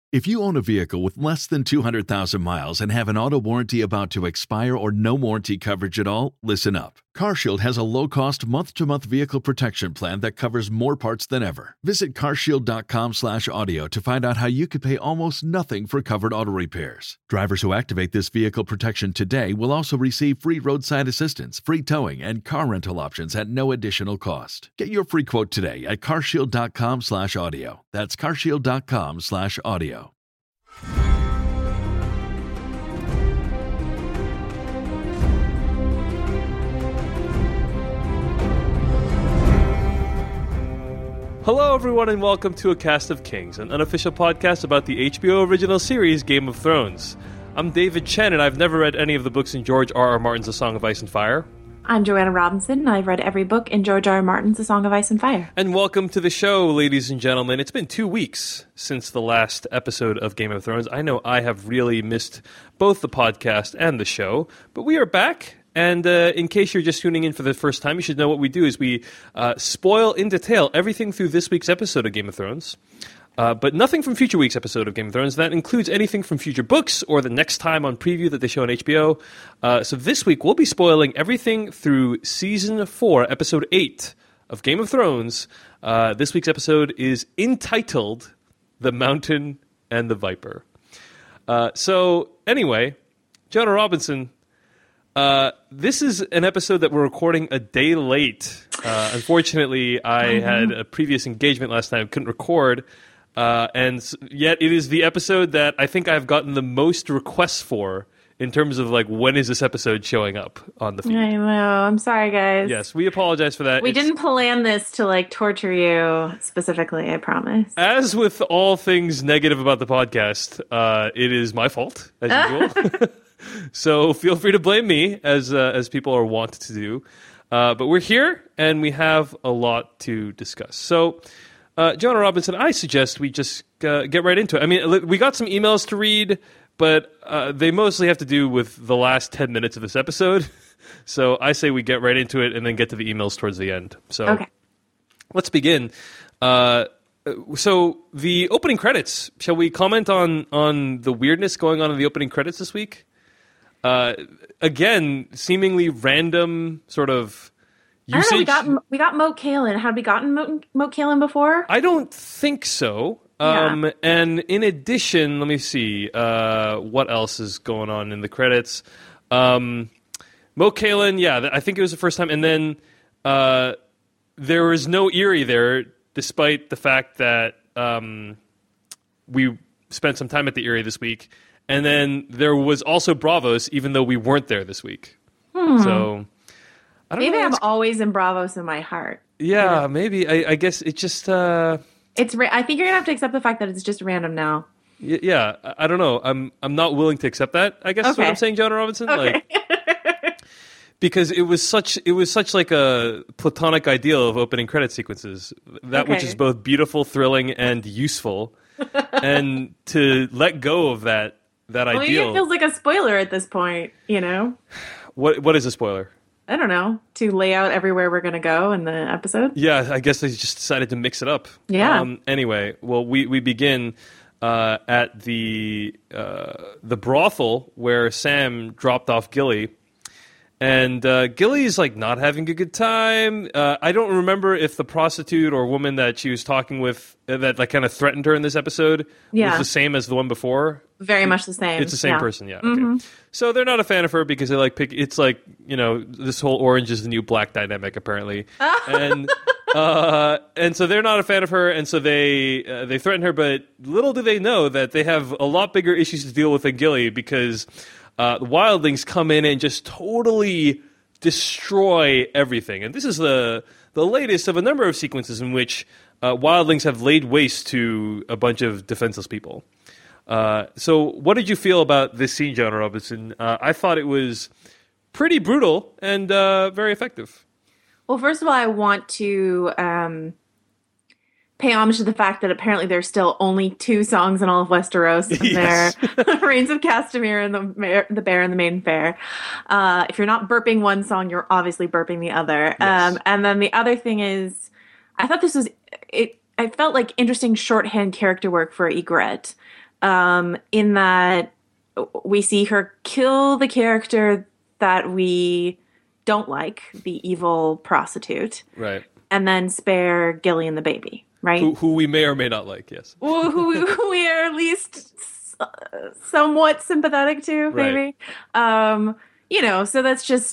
If you own a vehicle with less than 200,000 miles and have an auto warranty about to expire or no warranty coverage at all, listen up. CarShield has a low-cost month-to-month vehicle protection plan that covers more parts than ever. Visit carshield.com/audio to find out how you could pay almost nothing for covered auto repairs. Drivers who activate this vehicle protection today will also receive free roadside assistance, free towing, and car rental options at no additional cost. Get your free quote today at carshield.com/audio. That's carshield.com/audio. Hello everyone and welcome to A Cast of Kings, an unofficial podcast about the HBO original series Game of Thrones. I'm David Chen and I've never read any of the books in George R.R. Martin's A Song of Ice and Fire. I'm Joanna Robinson, and I've read every book in George R. R. Martin's A Song of Ice and Fire. And welcome to the show, ladies and gentlemen. It's been 2 weeks since the last episode of Game of Thrones. I know I have really missed both the podcast and the show, but we are back. And in case you're just tuning in for the first time, you should know what we do is we spoil in detail everything through this week's episode of Game of Thrones. But nothing from future week's episode of Game of Thrones. That includes anything from future books or the next time on preview that they show on HBO. So this week, we'll be spoiling everything through Season 4, Episode 8 of Game of Thrones. This week's episode is entitled The Mountain and the Viper. So anyway, Jonah Robinson, this is an episode that we're recording a day late. Unfortunately, I had a previous engagement last night. I couldn't record. And yet it is the episode that I think I've gotten the most requests for in terms of, like, when is this episode showing up on the feed. I know. I'm sorry, guys. Yes, we apologize for that. We didn't plan this to, like, torture you specifically, I promise. As with all things negative about the podcast, it is my fault, as usual. So feel free to blame me, as people are wont to do. But we're here, and we have a lot to discuss. So... Jonah Robinson, I suggest we just get right into it. I mean, we got some emails to read, but they mostly have to do with the last 10 minutes of this episode. So I say we get right into it and then get to the emails towards the end. So okay. Let's begin. So the opening credits, shall we comment on the weirdness going on in the opening credits this week? Again, seemingly random sort of... usage. I don't know, we got Moat Cailin. Had we gotten Moat Cailin before? I don't think so. Yeah. And in addition, let me see what else is going on in the credits. Moat Cailin, yeah, I think it was the first time. And then there was no Eyrie there, despite the fact that we spent some time at the Eyrie this week. And then there was also Braavos, even though we weren't there this week. So... Maybe I'm always in Braavos in my heart. Yeah, you know? Maybe. I guess it just... I think you're going to have to accept the fact that it's just random now. Yeah, I don't know. I'm not willing to accept that, I guess is what I'm saying, Jonah Robinson. Okay. Like, because it was such like a platonic ideal of opening credit sequences. That which is both beautiful, thrilling, and useful. And to let go of that ideal... Maybe it feels like a spoiler at this point, you know? What is a spoiler? I don't know, to lay out everywhere we're going to go in the episode. Yeah, I guess they just decided to mix it up. Yeah. Anyway, well, we begin at the brothel where Sam dropped off Gilly. And Gilly's, like, not having a good time. I don't remember if the prostitute or woman that she was talking with that, like, kind of threatened her in this episode was the same as the one before. Very much the same. It's the same person, yeah. Okay. So they're not a fan of her because they like it's like, you know, this whole orange is the new black dynamic, apparently. And so they're not a fan of her, and so they threaten her, but little do they know that they have a lot bigger issues to deal with than Gilly because the wildlings come in and just totally destroy everything. And this is the latest of a number of sequences in which wildlings have laid waste to a bunch of defenseless people. So what did you feel about this scene, Jonah Robinson? I thought it was pretty brutal and very effective. Well, first of all, I want to pay homage to the fact that apparently there's still only 2 songs in all of Westeros. Yes. They're Reigns of Castamere and the Bear and the Maiden Fair. If you're not burping one song, you're obviously burping the other. Yes. And then the other thing is, I thought this was... I felt like interesting shorthand character work for Ygritte. in that we see her kill the character that we don't like, the evil prostitute, Right. and then spare Gilly and the baby, right? Who we may or may not like, yes. Who we are at least somewhat sympathetic to, maybe. Right. So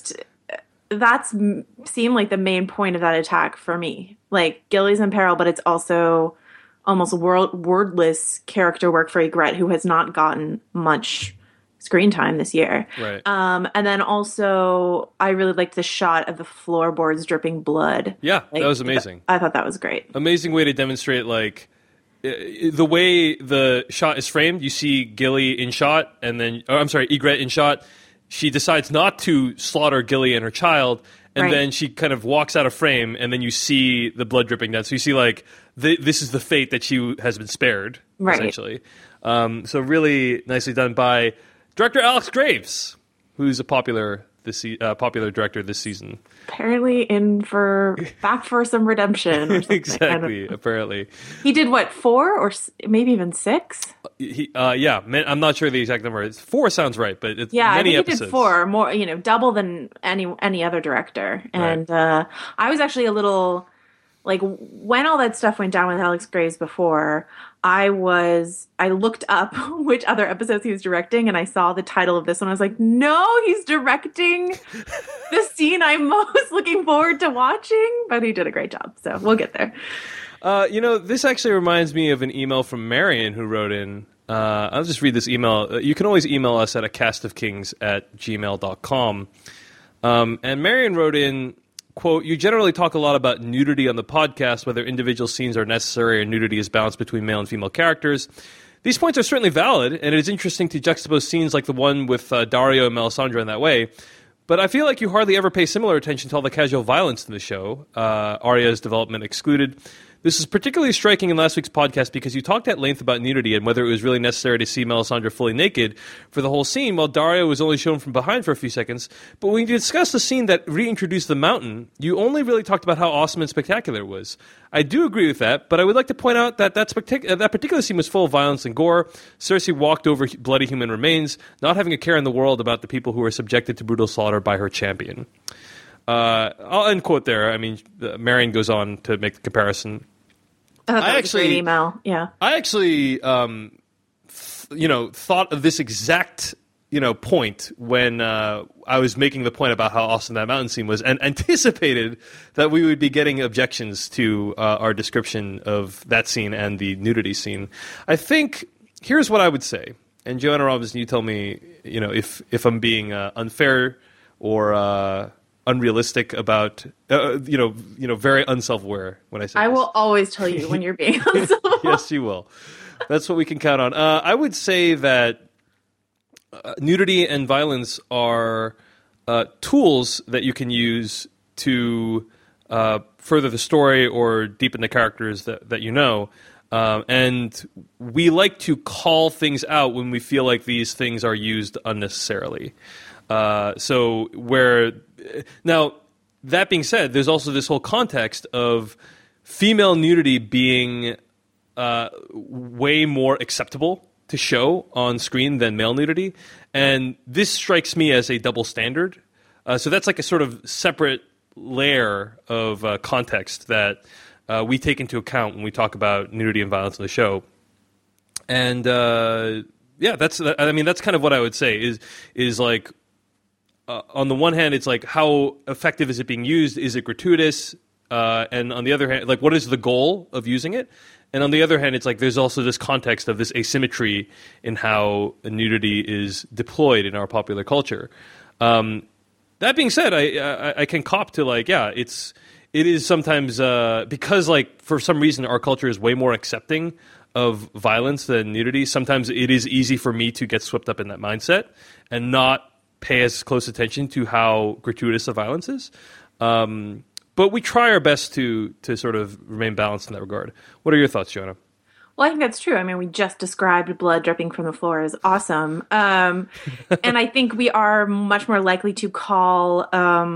that's seemed like the main point of that attack for me. Like, Gilly's in peril, but it's also almost wordless character work for Ygritte, who has not gotten much screen time this year. Right. And then also, I really liked the shot of the floorboards dripping blood. Yeah, that was amazing. I thought that was great. Amazing way to demonstrate, like, the way the shot is framed. You see Gilly in shot, and then, Ygritte in shot. She decides not to slaughter Gilly and her child, and then she kind of walks out of frame, and then you see the blood dripping down. So you see, like, this is the fate that she has been spared, essentially. So really nicely done by director Alex Graves, who's a popular director this season. Apparently back for some redemption or something. Exactly, apparently. He did, what, 4 or maybe even 6? I'm not sure the exact number. 4 sounds right, but it's many many episodes. He did 4, more, double than any other director. And I was actually a little, like, when all that stuff went down with Alex Graves before, I looked up which other episodes he was directing, and I saw the title of this one. I was like, no, he's directing the scene I'm most looking forward to watching, but he did a great job, so we'll get there. This actually reminds me of an email from Marion who wrote in. I'll just read this email. You can always email us at acastofkings@gmail.com. And Marion wrote in, quote, "You generally talk a lot about nudity on the podcast, whether individual scenes are necessary or nudity is balanced between male and female characters. These points are certainly valid, and it is interesting to juxtapose scenes like the one with Dario and Melisandre in that way. But I feel like you hardly ever pay similar attention to all the casual violence in the show, Arya's development excluded. This is particularly striking in last week's podcast because you talked at length about nudity and whether it was really necessary to see Melisandre fully naked for the whole scene, while Dario was only shown from behind for a few seconds. But when you discussed the scene that reintroduced the mountain, you only really talked about how awesome and spectacular it was. I do agree with that, but I would like to point out that that particular scene was full of violence and gore. Cersei walked over bloody human remains, not having a care in the world about the people who were subjected to brutal slaughter by her champion." I'll end quote there. I mean, Marion goes on to make the comparison. I was a great email. Yeah. I actually, thought of this exact, point when I was making the point about how awesome that mountain scene was, and anticipated that we would be getting objections to our description of that scene and the nudity scene. I think here's what I would say, and Joanna Robinson, you tell me, if I'm being unfair or unrealistic about, very unself-aware when I say I this. will always tell you when you're being unself-aware. Yes, you will. That's what we can count on. I would say that nudity and violence are tools that you can use to further the story or deepen the characters that you know. And we like to call things out when we feel like these things are used unnecessarily. Now, that being said, there's also this whole context of female nudity being way more acceptable to show on screen than male nudity, and this strikes me as a double standard. So that's like a sort of separate layer of context that we take into account when we talk about nudity and violence in the show. And that's kind of what I would say is like, on the one hand, it's like, how effective is it being used? Is it gratuitous? And on the other hand, like, what is the goal of using it? And on the other hand, it's like there's also this context of this asymmetry in how nudity is deployed in our popular culture. That being said, I can cop to, like, it is sometimes because, like, for some reason our culture is way more accepting of violence than nudity. Sometimes it is easy for me to get swept up in that mindset and not pay as close attention to how gratuitous the violence is. But we try our best to sort of remain balanced in that regard. What are your thoughts, Jonah? Well, I think that's true. I mean, we just described blood dripping from the floor as awesome. And I think we are much more likely to call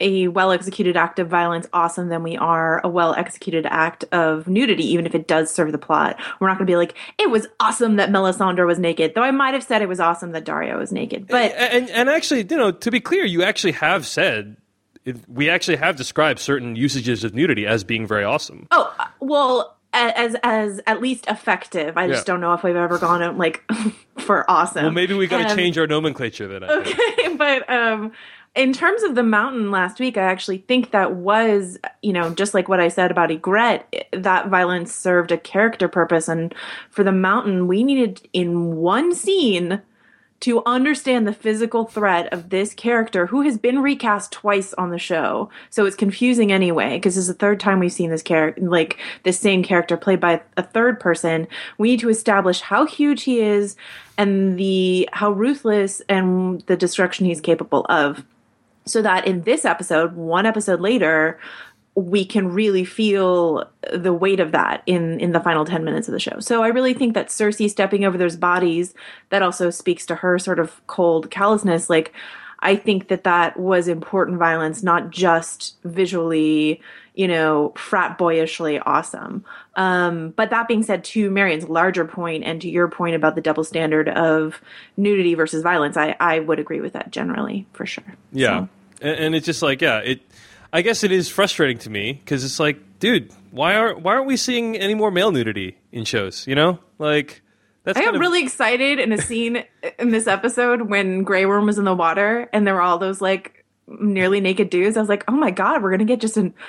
a well-executed act of violence awesome than we are a well-executed act of nudity, even if it does serve the plot. We're not going to be like, it was awesome that Melisandre was naked, though I might have said it was awesome that Daario was naked. But and actually, to be clear, you actually have said, we actually have described certain usages of nudity as being very awesome. Oh, well, as at least effective. I just don't know if we've ever gone like for awesome. Well, maybe we got to change our nomenclature then. I think. But in terms of the mountain last week, I actually think that was, just like what I said about Ygritte, that violence served a character purpose. And for the mountain, we needed in one scene to understand the physical threat of this character who has been recast twice on the show. So it's confusing anyway, because it's the third time we've seen this character, like this same character played by a third person. We need to establish how huge he is and how ruthless and the destruction he's capable of. So that in this episode, one episode later, we can really feel the weight of that in the final 10 minutes of the show. So I really think that Cersei stepping over those bodies, that also speaks to her sort of cold callousness. Like, I think that was important violence, not just visually, frat boyishly awesome. But that being said, to Marion's larger point and to your point about the double standard of nudity versus violence, I would agree with that generally, for sure. Yeah. So. And it's just like, I guess it is frustrating to me because it's like, dude, why aren't we seeing any more male nudity in shows? Like that's. I got really excited in a scene in this episode when Grey Worm was in the water and there were all those like nearly naked dudes. I was like, oh my god, we're gonna get just a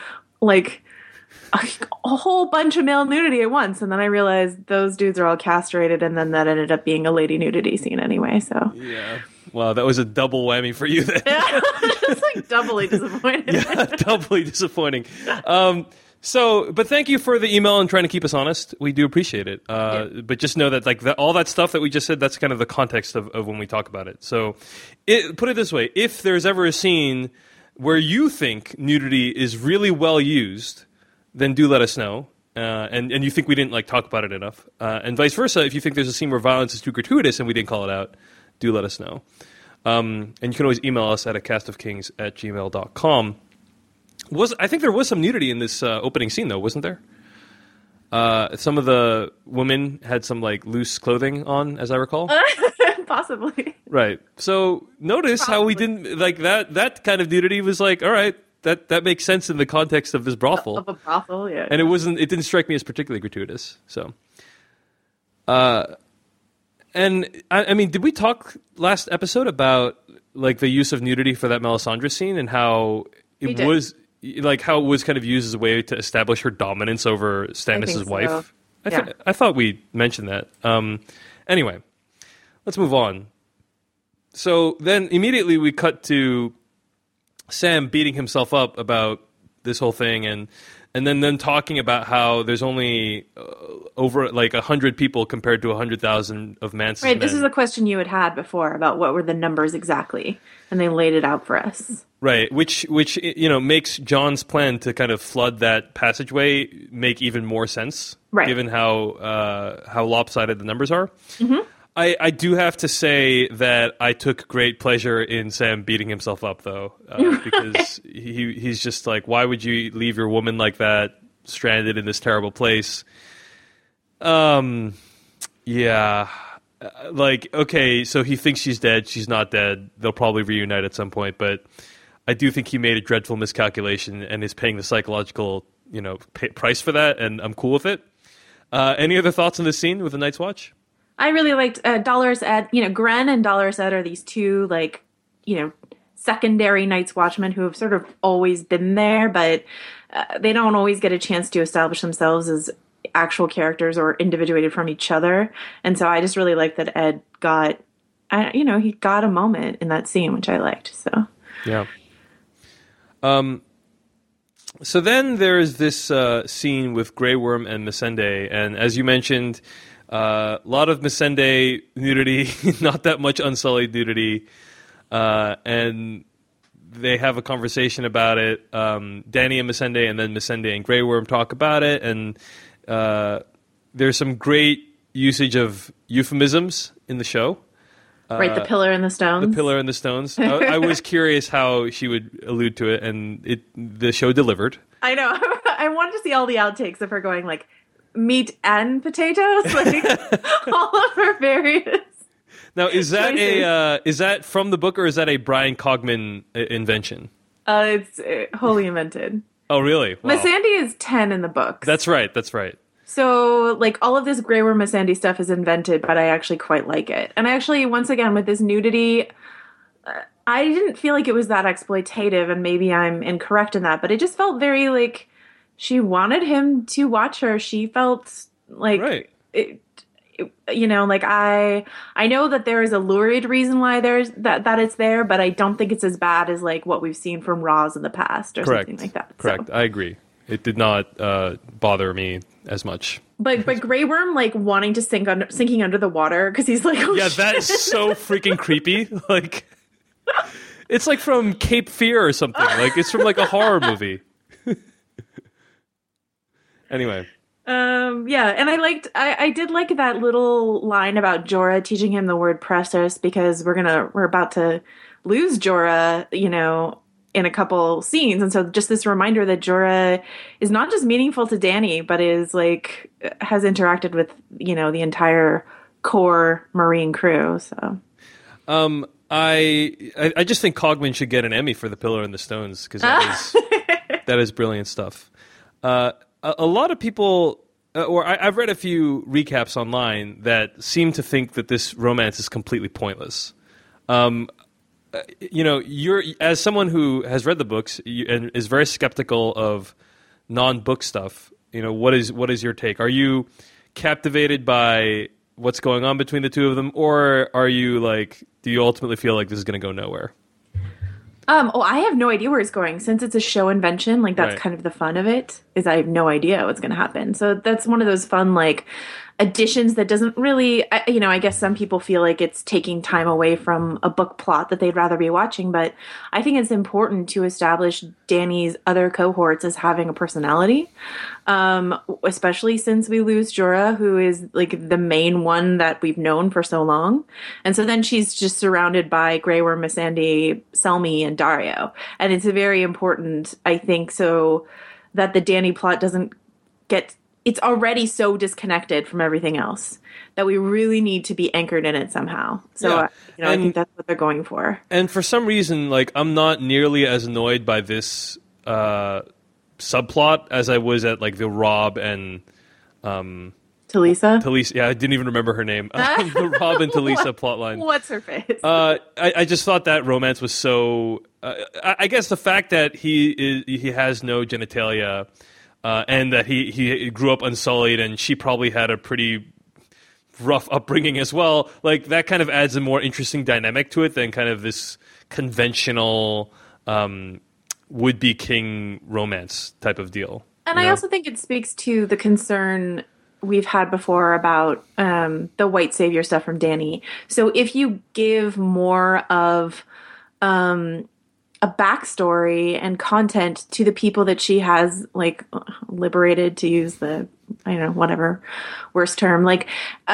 whole bunch of male nudity at once. And then I realized those dudes are all castrated, and then that ended up being a lady nudity scene anyway. So yeah. Wow, that was a double whammy for you then. Yeah, it's like doubly disappointing. Yeah, doubly disappointing. But thank you for the email and trying to keep us honest. We do appreciate it. But just know that all that stuff that we just said, that's kind of the context of when we talk about it. So put it this way. If there's ever a scene where you think nudity is really well used, then do let us know. And you think we didn't talk about it enough. And vice versa, if you think there's a scene where violence is too gratuitous and we didn't call it out, do let us know. And you can always email us at acastofkings@gmail.com. I think there was some nudity in this opening scene, though, wasn't there? Some of the women had some loose clothing on, as I recall. Possibly. Right. So notice how we didn't that kind of nudity was all right, that makes sense in the context of this brothel. Of a brothel, yeah. And it didn't strike me as particularly gratuitous. So and I mean, did we talk last episode about the use of nudity for that Melisandre scene and how it was how it was kind of used as a way to establish her dominance over Stannis' wife? So. I thought we mentioned that. Anyway, let's move on. So then immediately we cut to Sam beating himself up about this whole thing and then them talking about how there's only over 100 people compared to 100,000 of Mance's men. This is a question you had before about what were the numbers exactly, and they laid it out for us. Right, which makes Jon's plan to kind of flood that passageway make even more sense, right, given how lopsided the numbers are. Mm-hmm. I do have to say that I took great pleasure in Sam beating himself up, though, because he's just why would you leave your woman like that, stranded in this terrible place? Yeah. Okay, so he thinks she's dead. She's not dead. They'll probably reunite at some point, but I do think he made a dreadful miscalculation and is paying the psychological, price for that, and I'm cool with it. Any other thoughts on this scene with the Night's Watch? I really liked Dolorous Ed. Gren and Dolorous Ed are these two, secondary Night's Watchmen who have sort of always been there, but they don't always get a chance to establish themselves as actual characters or individuated from each other. And so I just really liked that Ed got, he got a moment in that scene, which I liked. So yeah. So then there's this scene with Grey Worm and Missandei, and as you mentioned, a lot of Missandei nudity, not that much Unsullied nudity, and they have a conversation about it. Dany and Missandei, and then Missandei and Grey Worm talk about it, and there's some great usage of euphemisms in the show. Right, the pillar and the stones. The pillar and the stones. I was curious how she would allude to it, and the show delivered. I know. I wanted to see all the outtakes of her going like meat and potatoes, like all of her various. Now, is that choices. is that from the book, or is that a Brian Cogman invention? It's wholly invented. Oh, really? Wow. Missandei is 10 in the books. That's right. That's right. So, like, all of this Grey Worm Missandei stuff is invented, but I actually quite like it. And actually, once again, with this nudity, I didn't feel like it was that exploitative, and maybe I'm incorrect in that, but it just felt very, like, she wanted him to watch her. She felt like... Right. You know, like, I know that there is a lurid reason why there's that it's there, but I don't think it's as bad as, like, what we've seen from Roz in the past or something like that. Correct. So. I agree. It did not bother me as much. But Grey Worm, like, wanting to sinking under the water because he's like, oh, yeah, shit. that is so freaking creepy. Like, it's like from Cape Fear or something. Like, it's from like a horror movie. Anyway. Yeah, and I did like that little line about Jorah teaching him the word precious, because we're about to lose Jorah, you know, in a couple scenes. And so just this reminder that Jorah is not just meaningful to Dany, but is like, has interacted with, you know, the entire core Marine crew. So, I just think Cogman should get an Emmy for The Pillar and the Stones, because that is brilliant stuff. A lot of people, I've read a few recaps online that seem to think that this romance is completely pointless. You know, you're, as someone who has read the books and is very skeptical of non-book stuff, you know, what is your take? Are you captivated by what's going on between the two of them, or are you like, do you ultimately feel like this is going to go nowhere? I have no idea where it's going. Since it's a show invention, like, that's right. kind of the fun of it, is I have no idea what's going to happen. So that's one of those fun, like, additions that doesn't really, you know, I guess some people feel like it's taking time away from a book plot that they'd rather be watching, but I think it's important to establish Dany's other cohorts as having a personality, especially since we lose Jorah, who is, like, the main one that we've known for so long. And so then she's just surrounded by Grey Worm, Missandei, Selmy, and Daario. And it's very important, I think, so that the Dany plot doesn't get... It's already so disconnected from everything else that we really need to be anchored in it somehow. So, yeah. You know, I think that's what they're going for. And for some reason, like, I'm not nearly as annoyed by this subplot as I was at, like, the Robb and Talisa. Yeah, I didn't even remember her name. The Robb and Talisa plotline. What's her face? I just thought that romance was so. I guess the fact that he has no genitalia. And that he grew up unsullied, and she probably had a pretty rough upbringing as well. Like, that kind of adds a more interesting dynamic to it than kind of this conventional would-be king romance type of deal. And I also think it speaks to the concern we've had before about the white savior stuff from Dany. So if you give more of a backstory and content to the people that she has, like, liberated, to use the, I don't know, whatever worst term, like,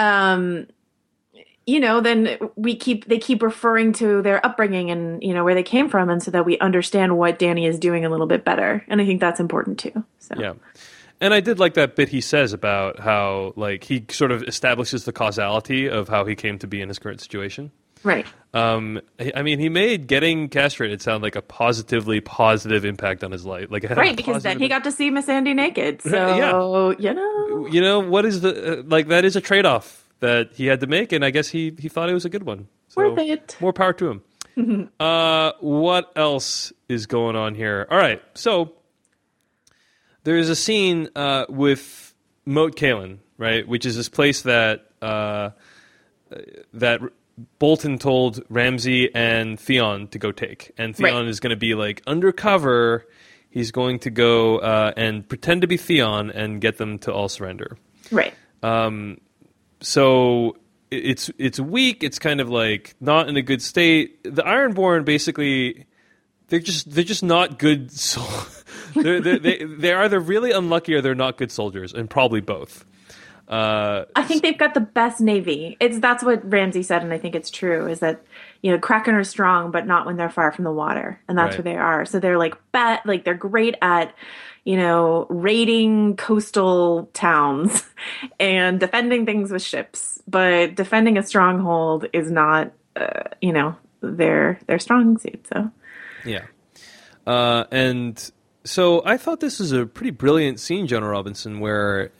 you know, then they keep referring to their upbringing and, you know, where they came from, and so that we understand what Dany is doing a little bit better. And I think that's important too. So. Yeah. And I did like that bit he says about how, like, he sort of establishes the causality of how he came to be in his current situation. Right. I mean, he made getting castrated sound like a positively positive impact on his life. Like, right, because then he got to see Missandei naked. So, you know, what is the like? That is a trade-off that he had to make, and I guess he thought it was a good one. So, worth it. More power to him. What else is going on here? All right, so there's a scene with Moat Cailin, right, which is this place that Bolton told Ramsay and Theon to go take. And Theon is going to be, like, undercover. He's going to go and pretend to be Theon and get them to all surrender. Right. So it's weak. It's kind of, like, not in a good state. The Ironborn, basically, they're just not good. They're either really unlucky or they're not good soldiers, and probably both. I think they've got the best Navy. That's what Ramsay said, and I think it's true, is that, Kraken are strong, but not when they're far from the water. And that's Right. where they are. So they're they're great at, raiding coastal towns and defending things with ships. But defending a stronghold is not, their strong suit. So Yeah. And so I thought this was a pretty brilliant scene, Jonah Robinson, where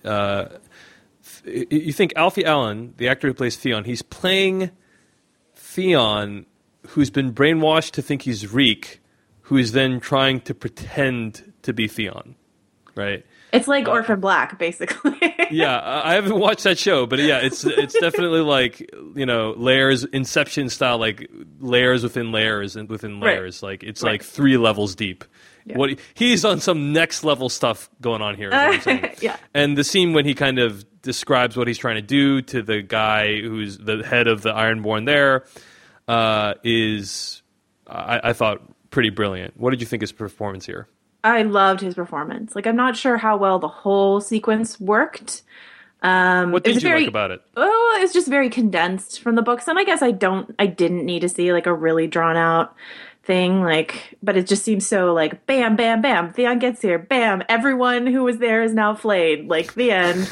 you think Alfie Allen, the actor who plays Theon, he's playing Theon, who's been brainwashed to think he's Reek, who is then trying to pretend to be Theon, right? it's like Orphan Black, basically. Yeah, I haven't watched that show, but yeah, it's definitely like, layers, Inception style, like layers within layers and within Right. layers. Like it's Right. like 3 levels deep. Yeah. He's on some next level stuff going on here. Is what I'm saying. Yeah. And the scene when he kind of describes what he's trying to do to the guy who's the head of the Ironborn there is, I thought, pretty brilliant. What did you think of his performance here? I loved his performance. I'm not sure how well the whole sequence worked. What did you like about it? Oh, it was just very condensed from the books, and I guess I didn't need to see a really drawn out thing, but it just seems so bam, bam, bam. Theon gets here, bam. Everyone who was there is now flayed. The end.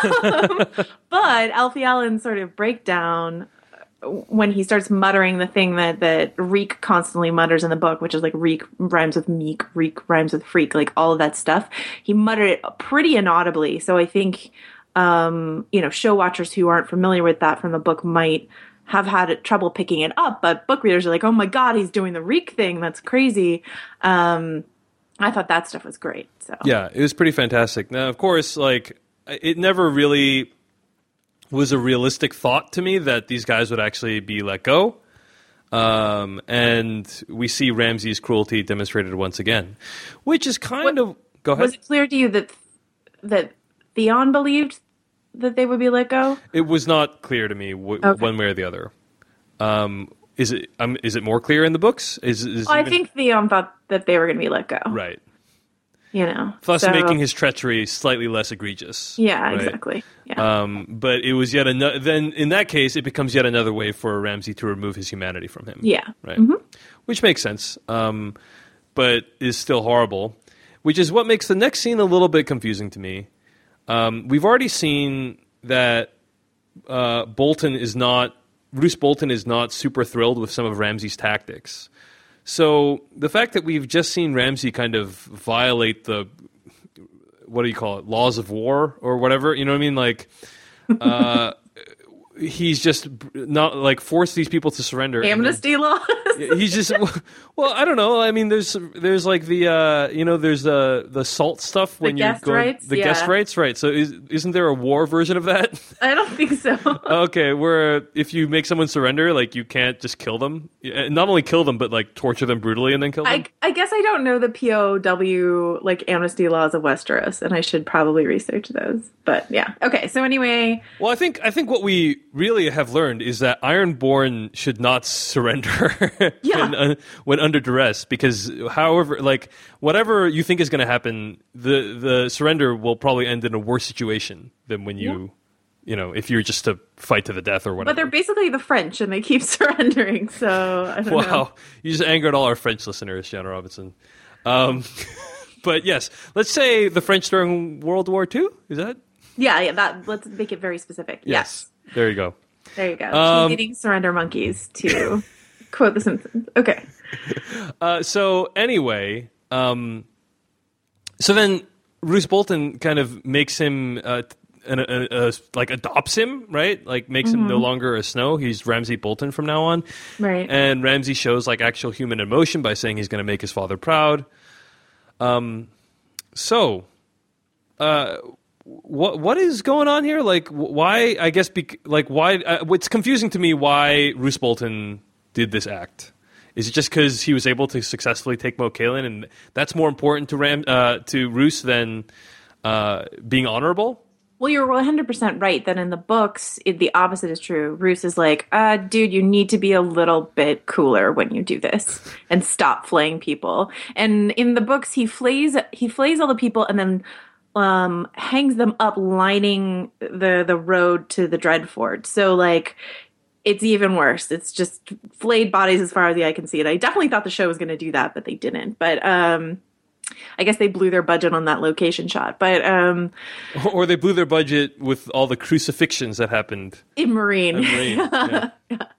But Alfie Allen's sort of breakdown when he starts muttering the thing that Reek constantly mutters in the book, which is Reek rhymes with meek, Reek rhymes with freak, all of that stuff. He muttered it pretty inaudibly. So I think, show watchers who aren't familiar with that from the book might have had trouble picking it up, but book readers are oh my God, he's doing the Reek thing. That's crazy. I thought that stuff was great. So Yeah, it was pretty fantastic. Now, of course, it never really was a realistic thought to me that these guys would actually be let go. And we see Ramsay's cruelty demonstrated once again, which is kind of... Go ahead. Was it clear to you that Theon believed that they would be let go? It was not clear to me one way or the other. Is it more clear in the books? I think Theon thought that they were going to be let go. Right. Thus making his treachery slightly less egregious. Yeah, right? exactly. Yeah. But it was yet another. Then in that case, it becomes yet another way for Ramsay to remove his humanity from him. Yeah. Right. Mm-hmm. Which makes sense, but is still horrible. Which is what makes the next scene a little bit confusing to me. We've already seen that Roose Bolton is not super thrilled with some of Ramsay's tactics. So the fact that we've just seen Ramsay kind of violate the, what do you call it, laws of war or whatever, you know what I mean? He's just not force these people to surrender. Amnesty laws. He's just, well, I don't know. I mean, there's there's the SALT stuff when you're going, guest rights, right? So isn't there a war version of that? I don't think so. Okay, where if you make someone surrender, you can't just kill them. Not only kill them, but torture them brutally and then kill them. I guess I don't know the POW amnesty laws of Westeros, and I should probably research those. But yeah, okay. So anyway, well, I think what we really have learned is that Ironborn should not surrender when under duress, because however, whatever you think is going to happen, the surrender will probably end in a worse situation than when you if you're just to fight to the death or whatever. But they're basically the French, and they keep surrendering. So I don't know. Wow, you just angered all our French listeners, Jonah Robinson. But yes, let's say the French during World War II. Is that? Yeah. That let's make it very specific. Yes. There you go. There you go. Eating surrender monkeys, to quote The Simpsons. Okay. So anyway, so then Roose Bolton kind of makes him adopts him, right? Makes him no longer a Snow. He's Ramsay Bolton from now on. Right. And Ramsay shows actual human emotion by saying he's going to make his father proud. What is going on here? Why? I guess why? It's confusing to me why Roose Bolton did this act. Is it just because he was able to successfully take Moat Cailin, and that's more important to Roose than being honorable? Well, you're 100% right that in the books, the opposite is true. Roose is dude, you need to be a little bit cooler when you do this and stop flaying people. And in the books, he flays all the people and then hangs them up lining the road to the Dreadfort. So like it's even worse. It's just flayed bodies as far as the eye can see it. I definitely thought the show was going to do that, but they didn't. But I guess they blew their budget on that location shot. But or they blew their budget with all the crucifixions that happened in Marine. Yeah.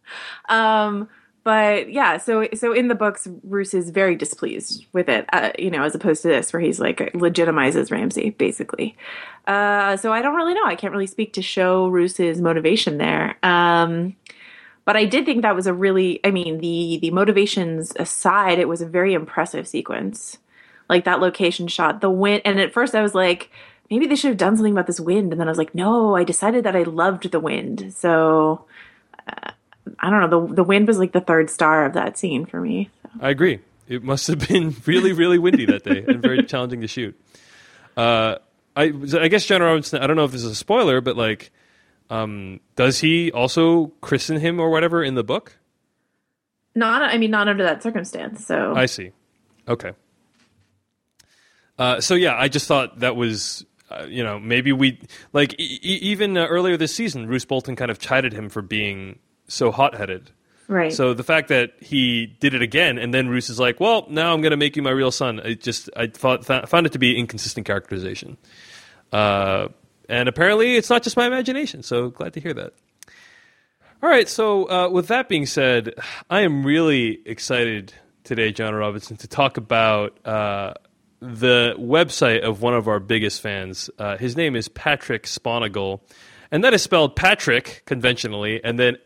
But yeah, so in the books, Roose is very displeased with it, as opposed to this, where he's like legitimizes Ramsay basically. So I don't really know. I can't really speak to show Roose's motivation there. But I did think that was the motivations aside, it was a very impressive sequence. Like that location shot, the wind, and at first I was like, maybe they should have done something about this wind, and then I was like, no, I decided that I loved the wind, so. I don't know. The wind was like the third star of that scene for me. So. I agree. It must have been really, really windy that day and very challenging to shoot. I guess John Robinson, I don't know if this is a spoiler, but like, does he also christen him or whatever in the book? Not under that circumstance. So I see. Okay. So yeah, I just thought that was, maybe we like even earlier this season, Roose Bolton kind of chided him for being so hot-headed. Right. So the fact that he did it again, and then Roose is like, well, now I'm going to make you my real son. I found it to be inconsistent characterization. And apparently it's not just my imagination, so glad to hear that. All right, so with that being said, I am really excited today, John Robinson, to talk about the website of one of our biggest fans. His name is Patrick Sponigle. And that is spelled Patrick, conventionally, and then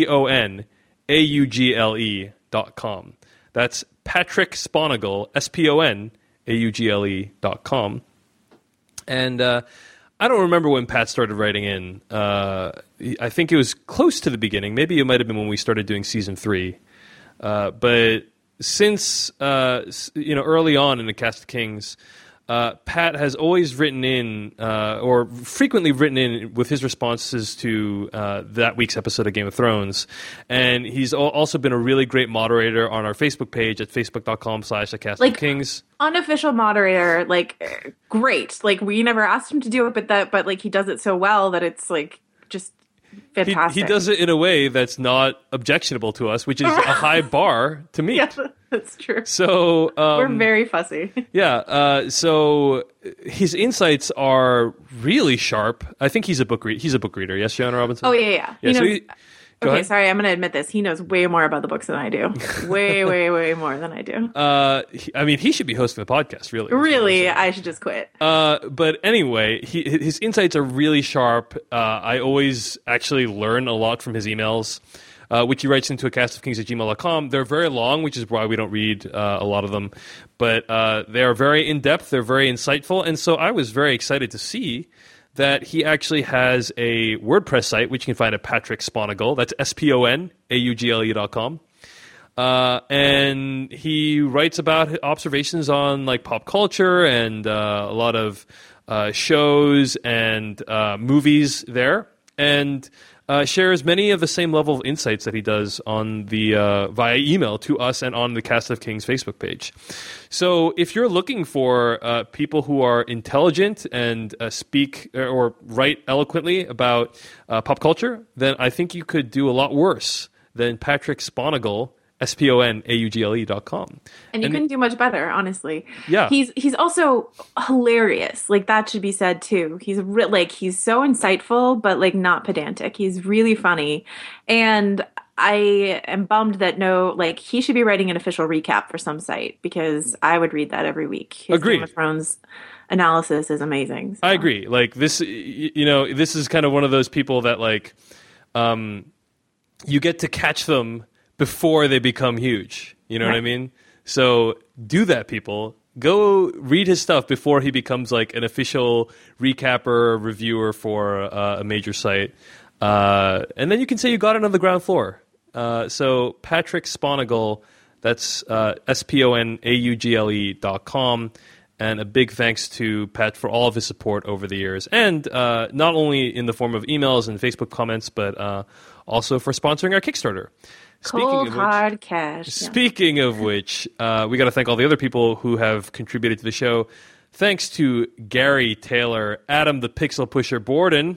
SPONAUGLE.com. That's Patrick Sponigle, SPONAUGLE.com. And I don't remember when Pat started writing in. I think it was close to the beginning. Maybe it might have been when we started doing Season 3. But since, early on in the Cast of Kings, Pat has always written in, or frequently written in with his responses to that week's episode of Game of Thrones. And he's also been a really great moderator on our Facebook page at facebook.com/thecastofkings. Unofficial moderator, like, great. Like, we never asked him to do it, but like, he does it so well that it's, like, just fantastic. He does it in a way that's not objectionable to us, which is a high bar to meet. Yeah, that's true. So we're very fussy. Yeah. So his insights are really sharp. I think he's a book reader. Yes, John Robinson. Oh yeah. Go ahead. Sorry, I'm going to admit this. He knows way more about the books than I do. Way, way, way more than I do. He should be hosting the podcast, really. Really, I should just quit. But anyway, his insights are really sharp. I always actually learn a lot from his emails, which he writes into a castofkings@gmail.com. They're very long, which is why we don't read a lot of them. But they are very in-depth. They're very insightful. And so I was very excited to see that he actually has a WordPress site, which you can find at Patrick Sponigle. That's SPONAUGLE.com. And he writes about observations on like pop culture and a lot of shows and movies there, and shares many of the same level of insights that he does on the via email to us and on the Cast of Kings Facebook page. So if you're looking for people who are intelligent and speak or write eloquently about pop culture, then I think you could do a lot worse than Patrick Sponigle, SPONAUGLE.com. And you couldn't do much better, honestly. Yeah. He's also hilarious. Like, that should be said, too. He's he's so insightful, but, like, not pedantic. He's really funny. And I am bummed that he should be writing an official recap for some site, because I would read that every week. His Agreed. Game of Thrones analysis is amazing. So. I agree. Like, this, this is kind of one of those people that, like, you get to catch them before they become huge. You know what I mean? So do that, people. Go read his stuff before he becomes like an official recapper, reviewer for a major site. And then you can say you got it on the ground floor. So Patrick Sponigle, that's SPONAUGLE.com. And a big thanks to Pat for all of his support over the years. And not only in the form of emails and Facebook comments, but also for sponsoring our Kickstarter. Hard cash. Speaking of which, we got to thank all the other people who have contributed to the show. Thanks to Gary Taylor, Adam the Pixel Pusher Borden.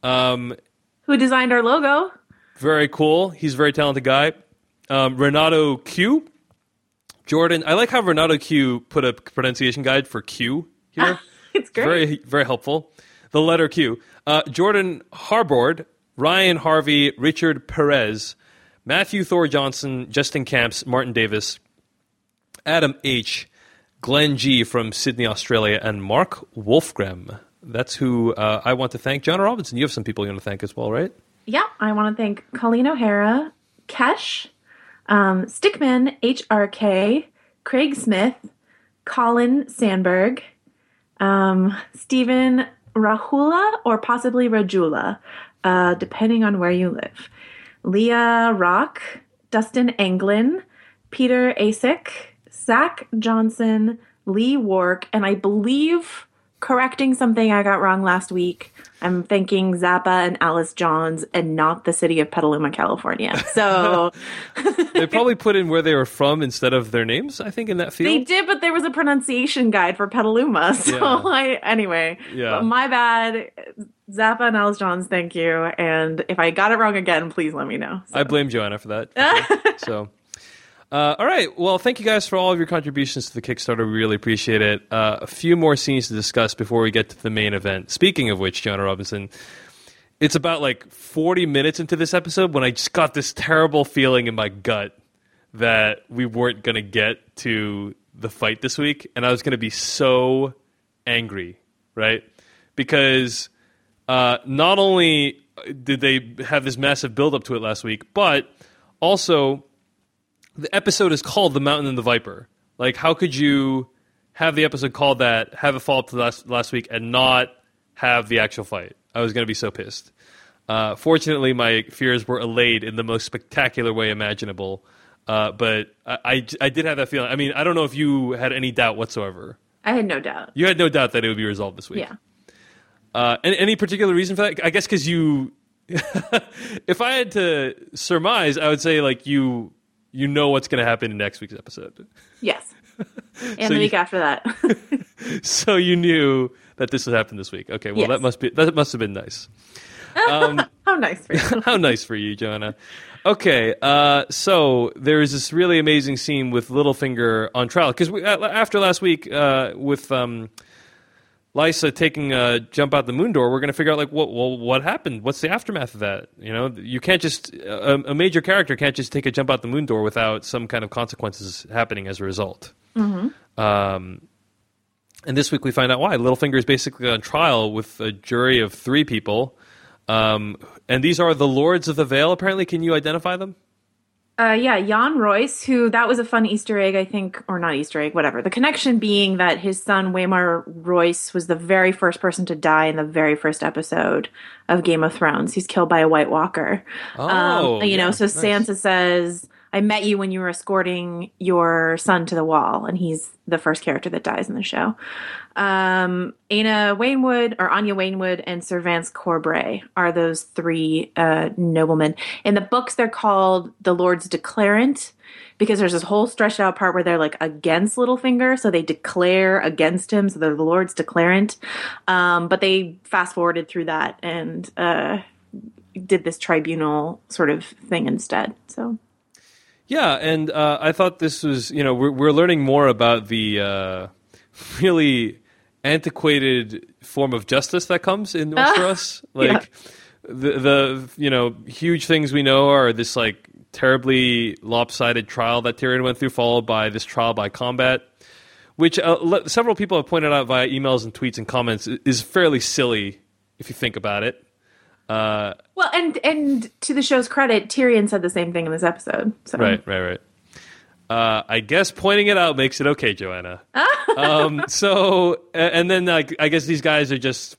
Who designed our logo. Very cool. He's a very talented guy. Renato Q. Jordan. I like how Renato Q put a pronunciation guide for Q here. It's great. Very, very helpful. The letter Q. Jordan Harbord, Ryan Harvey, Richard Perez, Matthew Thor Johnson, Justin Camps, Martin Davis, Adam H., Glenn G. from Sydney, Australia, and Mark Wolfgram. That's who I want to thank. John Robinson, you have some people you want to thank as well, right? Yeah, I want to thank Colleen O'Hara, Kesh, Stickman, HRK, Craig Smith, Colin Sandberg, Stephen Rahula, or possibly Rajula, depending on where you live. Leah Rock, Dustin Anglin, Peter Asic, Zach Johnson, Lee Wark, and I believe, correcting something I got wrong last week, I'm thanking Zappa and Alice Johns and not the city of Petaluma, California. So they probably put in where they were from instead of their names, I think, in that field. They did, but there was a pronunciation guide for Petaluma. So anyway, but my bad. Zappa and Alice Johns, thank you. And if I got it wrong again, please let me know. So. I blame Joanna for that. So. All right. Well, thank you guys for all of your contributions to the Kickstarter. We really appreciate it. A few more scenes to discuss before we get to the main event. Speaking of which, Joanna Robinson, it's about like 40 minutes into this episode when I just got this terrible feeling in my gut that we weren't going to get to the fight this week. And I was going to be so angry, right? Because not only did they have this massive build-up to it last week, but also the episode is called The Mountain and the Viper. Like, how could you have the episode called that, have it fall up to last week, and not have the actual fight? I was going to be so pissed. Fortunately, my fears were allayed in the most spectacular way imaginable. But I did have that feeling. I mean, I don't know if you had any doubt whatsoever. I had no doubt. You had no doubt that it would be resolved this week. Yeah. Any particular reason for that? I guess because you... if I had to surmise, I would say, like, you know what's going to happen in next week's episode. Yes. And the week after that. So you knew that this would happen this week. Okay, well, yes. that must have been nice. How nice for you. How nice for you, Joanna. Okay, so there is this really amazing scene with Littlefinger on trial. Because after last week with Lysa taking a jump out the moon door, we're going to figure out, like, what happened? What's the aftermath of that? You know, you can't just a major character can't just take a jump out the moon door without some kind of consequences happening as a result. Mm-hmm. And this week we find out why. Littlefinger is basically on trial with a jury of 3 people, and these are the Lords of the Vale. Apparently, can you identify them? Yeah, Jan Royce, who that was a fun Easter egg, I think, or not Easter egg, whatever. The connection being that his son, Waymar Royce, was the very first person to die in the very first episode of Game of Thrones. He's killed by a White Walker. So nice. Sansa says, I met you when you were escorting your son to the wall, and he's the first character that dies in the show. Anya Waynwood and Sir Vance Corbray are those 3 noblemen. In the books, they're called the Lords Declarant because there's this whole stretched out part where they're like against Littlefinger, so they declare against him, so they're the Lords Declarant. But they fast forwarded through that and did this tribunal sort of thing instead. So. Yeah, and I thought this was, we're learning more about the really antiquated form of justice that comes in Westeros. The huge things we know are this, like, terribly lopsided trial that Tyrion went through, followed by this trial by combat, which several people have pointed out via emails and tweets and comments is fairly silly if you think about it. Well, and to the show's credit, Tyrion said the same thing in this episode. So. Right. I guess pointing it out makes it okay, Joanna. So, and then I guess these guys are just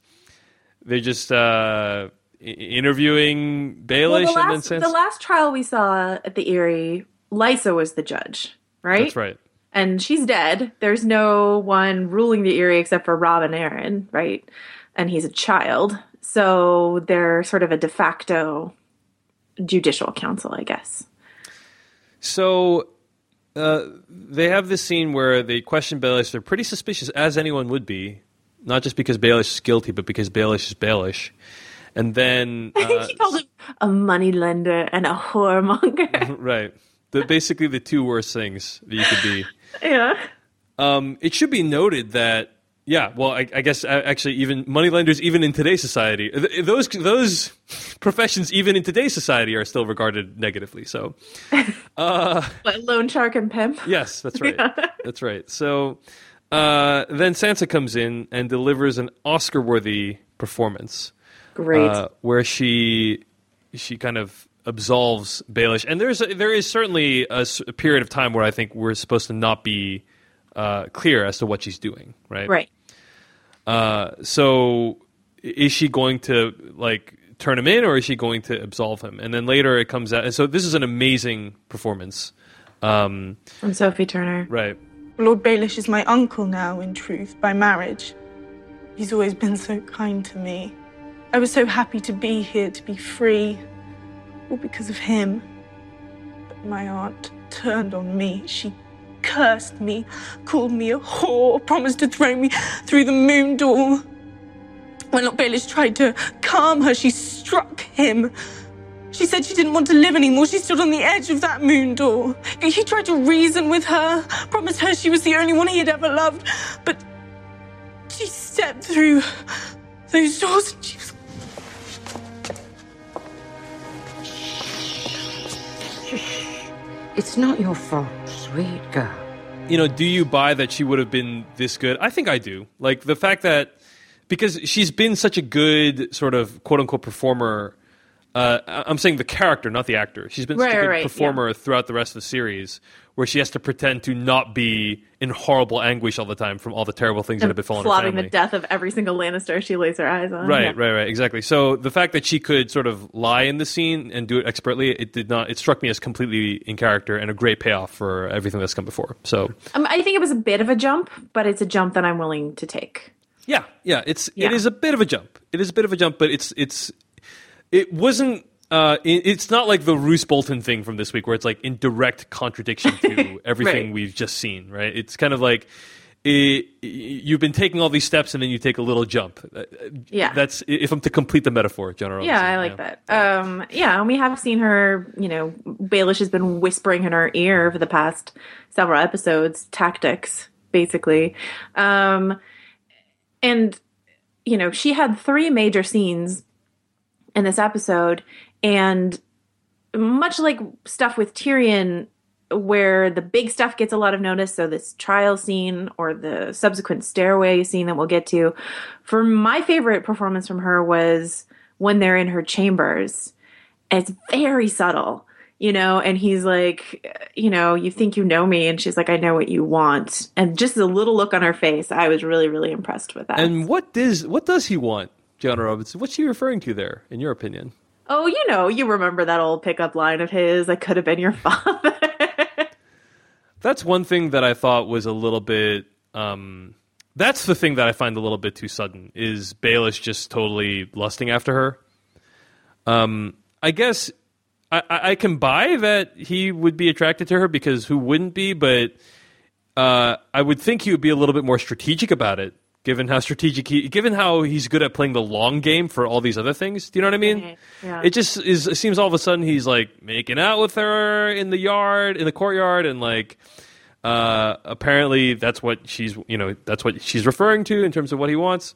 interviewing Baelish. Well, the last trial we saw at the Eyrie, Lysa was the judge, right? That's right. And she's dead. There's no one ruling the Eyrie except for Robb and Arryn, right? And he's a child. So they're sort of a de facto judicial council, I guess. So they have this scene where they question Baelish. They're pretty suspicious, as anyone would be, not just because Baelish is guilty, but because Baelish is Baelish. And then he called him a moneylender and a whoremonger. Right. Basically the two worst things that you could be. Yeah. It should be noted that, I guess actually even moneylenders, even in today's society, those professions, even in today's society, are still regarded negatively. So, Like loan shark and pimp. Yes, that's right. Yeah. That's right. So then Sansa comes in and delivers an Oscar-worthy performance. Great. Where she kind of absolves Baelish, and there is certainly a period of time where I think we're supposed to not be clear as to what she's doing, right? Right. So is she going to turn him in, or is she going to absolve him? And then later it comes out, and so this is an amazing performance from Sophie Turner. Right. Lord Baelish is my uncle now, in truth, by marriage. He's always been so kind to me. I was so happy to be here, to be free, all because of him. But my aunt turned on me. She cursed me, called me a whore, promised to throw me through the moon door. When Lord Baelish tried to calm her, she struck him. She said she didn't want to live anymore. She stood on the edge of that moon door. He tried to reason with her, promised her she was the only one he had ever loved. But she stepped through those doors and she was... It's not your fault, sweet girl. Do you buy that she would have been this good? I think I do. Like the fact that, because she's been such a good sort of quote-unquote performer, I'm saying the character, not the actor. She's been such a good performer throughout the rest of the series, where she has to pretend to not be in horrible anguish all the time from all the terrible things that have befallen her family. Plotting the death of every single Lannister she lays her eyes on. Right, exactly. So the fact that she could sort of lie in the scene and do it expertly, it struck me as completely in character and a great payoff for everything that's come before. So I think it was a bit of a jump, but it's a jump that I'm willing to take. Yeah, it is a bit of a jump. It is a bit of a jump, but it wasn't. It's not like the Roose Bolton thing from this week, where it's like in direct contradiction to everything we've just seen. Right? It's kind of like you've been taking all these steps, and then you take a little jump. That's if I'm to complete the metaphor, General. Yeah, I like that. And we have seen her. Baelish has been whispering in her ear for the past several episodes, tactics, basically. And she had 3 major scenes in this episode, and much like stuff with Tyrion, where the big stuff gets a lot of notice, so this trial scene or the subsequent stairway scene that we'll get to, for my favorite performance from her was when they're in her chambers. And it's very subtle, and he's like, you think you know me, and she's like, I know what you want. And just the little look on her face, I was really, really impressed with that. And what does he want, John Robinson? What's she referring to there, in your opinion? Oh, you remember that old pickup line of his, I could have been your father. That's one thing that I thought was a little bit... that's the thing that I find a little bit too sudden, is Baelish just totally lusting after her. I guess I can buy that he would be attracted to her, because who wouldn't be, but I would think he would be a little bit more strategic about it. Given how he's good at playing the long game for all these other things. Do you know what I mean? Yeah. It seems all of a sudden he's like making out with her in the courtyard, and like apparently that's what she's referring to in terms of what he wants.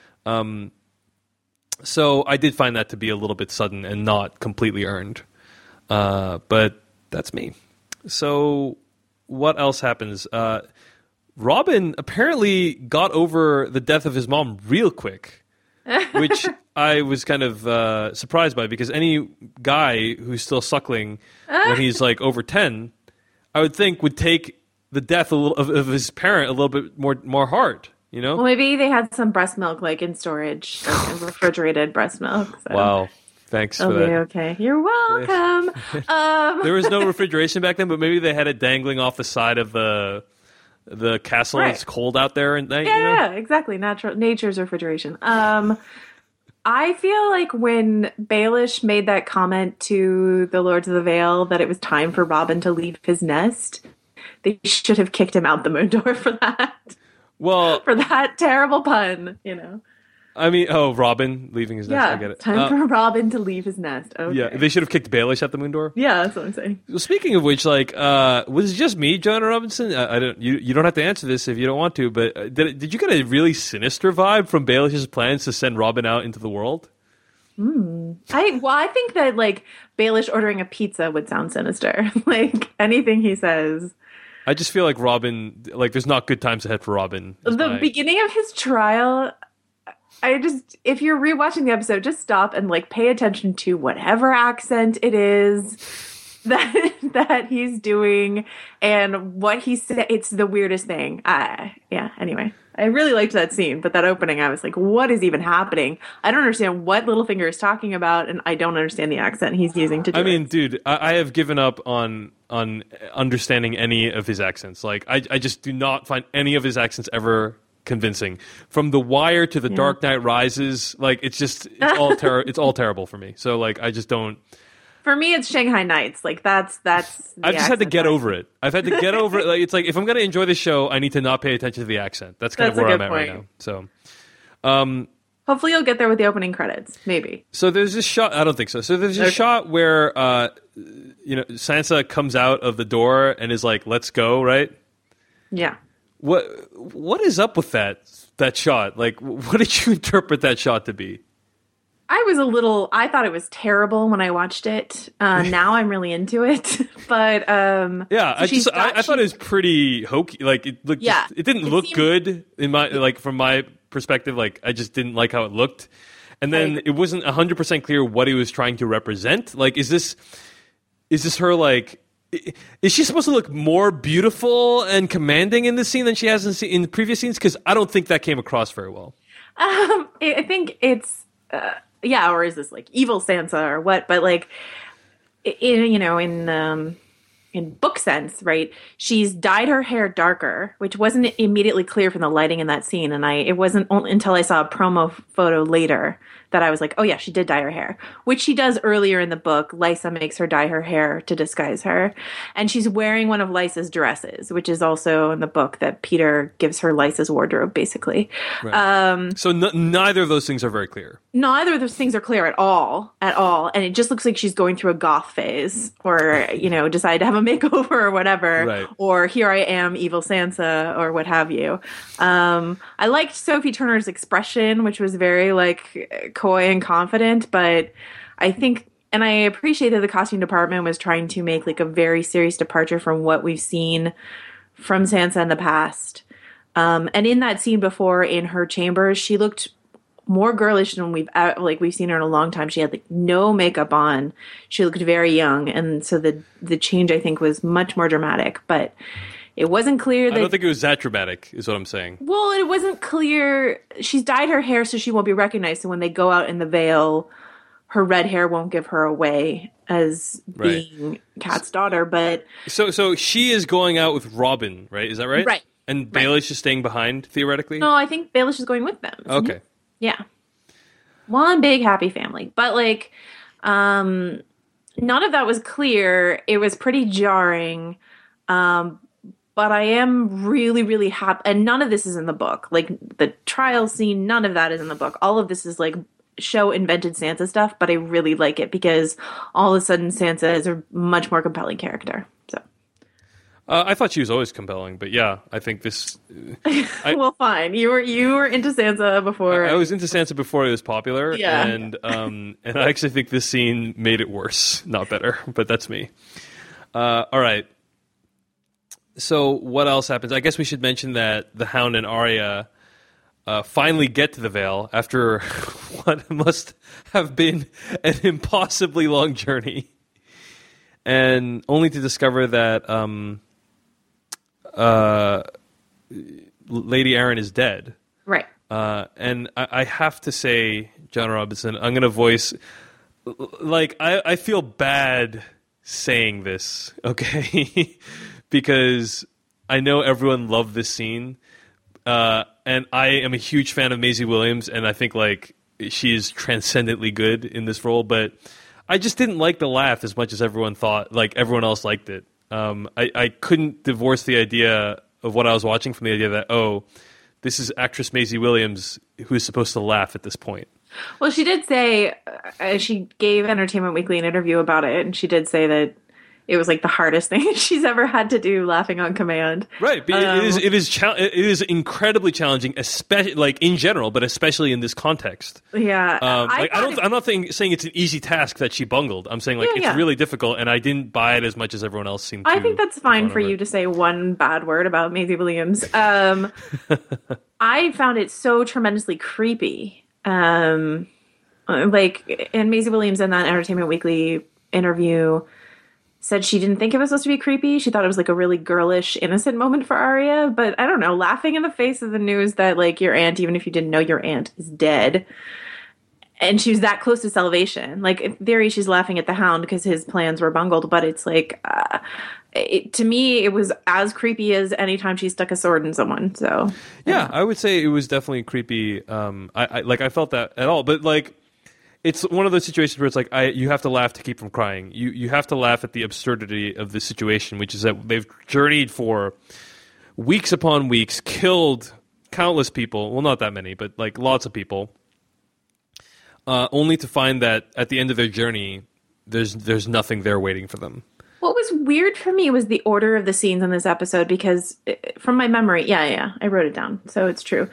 So I did find that to be a little bit sudden and not completely earned. But that's me. So what else happens? Robin apparently got over the death of his mom real quick, which I was kind of surprised by, because any guy who's still suckling when he's like over 10, I would think would take the death of his parent a little bit more hard, Well, maybe they had some breast milk in storage, refrigerated breast milk. So. Wow. Thanks for that. Okay. You're welcome. There was no refrigeration back then, but maybe they had it dangling off the side of the castle. Right. It's cold out there and yeah, exactly. Nature's refrigeration. I feel like when Baelish made that comment to the Lords of the Vale that it was time for Robin to leave his nest, they should have kicked him out the moon door for that. Well, For that terrible pun, you know. I mean, Robin leaving his nest. I get it. Time for Robin to leave his nest. Okay. Yeah, they should have kicked Baelish out the moon door. Yeah, that's what I'm saying. Well, speaking of which, like, was it just me, Joanna Robinson? I don't. You don't have to answer this if you don't want to. But did you get a really sinister vibe from Baelish's plans to send Robin out into the world? I think that like Baelish ordering a pizza would sound sinister. Like anything he says. I just feel like Robin, like, there's not good times ahead for Robin. The beginning of his trial, if you're rewatching the episode, just stop and like pay attention to whatever accent it is that he's doing and what he said. It's the weirdest thing. Anyway, I really liked that scene, but that opening, I was like, what is even happening? I don't understand what Littlefinger is talking about, and I don't understand the accent he's using to do it. I mean, dude, I have given up on understanding any of his accents. Like, I just do not find any of his accents ever convincing. From The Wire to The Dark Knight Rises, like, it's all it's all terrible for me. So, like, I just don't. For me, it's Shanghai Nights. Like that's. I've just had to get over it. I've had to get over it. Like, it's like if I'm going to enjoy the show, I need to not pay attention to the accent. That's kind of where I'm at right now. So, hopefully, you'll get there with the opening credits. Maybe. So there's this shot. I don't think so. So there's a shot where Sansa comes out of the door and is like, "Let's go," right? Yeah. What is up with that shot? Like, what did you interpret that shot to be? I thought it was terrible when I watched it. Now I'm really into it. But yeah, I thought it was pretty hokey. Like, it looked, it didn't look good in my, like, from my perspective. Like, I just didn't like how it looked. And then it wasn't 100% clear what he was trying to represent. Like, is this her, like, is she supposed to look more beautiful and commanding in this scene than she has in the previous scenes? Because I don't think that came across very well. I think it's or is this like evil Sansa or what? But like, in book sense, right? She's dyed her hair darker, which wasn't immediately clear from the lighting in that scene, and it wasn't until I saw a promo photo later that I was like, oh yeah, she did dye her hair, which she does earlier in the book. Lysa makes her dye her hair to disguise her. And she's wearing one of Lysa's dresses, which is also in the book that Peter gives her Lysa's wardrobe, basically. Right. So neither of those things are very clear. Neither of those things are clear at all. And it just looks like she's going through a goth phase or, decided to have a makeover or whatever. Right. Or here I am, evil Sansa or what have you. I liked Sophie Turner's expression, which was very like coy and confident, but I think, and I appreciate that the costume department was trying to make like a very serious departure from what we've seen from Sansa in the past. And in that scene before in her chambers, she looked more girlish than we've seen her in a long time. She had like no makeup on. She looked very young, and so the change I think was much more dramatic, but it wasn't clear. I don't think it was that dramatic, is what I'm saying. Well, it wasn't clear. She's dyed her hair so she won't be recognized. So when they go out in the Vale, her red hair won't give her away as being Kat's daughter. But so she is going out with Robin, right? Is that right? Right. And Baelish is staying behind, theoretically? No, I think Baelish is going with them. Okay. Yeah. One big happy family. But like, none of that was clear. It was pretty jarring. But I am really, really happy. And none of this is in the book. Like, the trial scene, none of that is in the book. All of this is, like, show-invented Sansa stuff. But I really like it because all of a sudden Sansa is a much more compelling character. So, I thought she was always compelling. But, yeah, I think this... well, fine. You were into Sansa before. I was into Sansa before it was popular. Yeah. And I actually think this scene made it worse, not better. But that's me. All right. So what else happens? I guess we should mention that the Hound and Arya finally get to the Vale after what must have been an impossibly long journey, and only to discover that Lady Arryn is dead. Right. And I have to say, John Robinson, I'm going to voice... Like, I feel bad saying this, okay? Because I know everyone loved this scene, and I am a huge fan of Maisie Williams, and I think like she is transcendently good in this role. But I just didn't like the laugh as much as everyone thought. Like everyone else liked it. I couldn't divorce the idea of what I was watching from the idea that, oh, this is actress Maisie Williams who is supposed to laugh at this point. Well, she did say, she gave Entertainment Weekly an interview about it, and she did say that it was like the hardest thing she's ever had to do, laughing on command. Right, but it is incredibly challenging, especially like in general, but especially in this context. Yeah, I'm not saying it's an easy task that she bungled. I'm saying it's really difficult, and I didn't buy it as much as everyone else seemed to. I think that's fine for you to say one bad word about Maisie Williams. I found it so tremendously creepy. And Maisie Williams in that Entertainment Weekly interview said she didn't think it was supposed to be creepy. She thought it was like a really girlish, innocent moment for Arya. But I don't know, laughing in the face of the news that like your aunt, even if you didn't know your aunt, is dead, and she was that close to salvation. Like in theory, she's laughing at the Hound because his plans were bungled. But it's like, to me, it was as creepy as any time she stuck a sword in someone. So yeah, I would say it was definitely creepy. I felt that at all, but like. It's one of those situations where it's like you have to laugh to keep from crying. You have to laugh at the absurdity of the situation, which is that they've journeyed for weeks upon weeks, killed countless people. Well, not that many, but like lots of people, only to find that at the end of their journey, there's nothing there waiting for them. What was weird for me was the order of the scenes in this episode, because from my memory, I wrote it down, so it's true.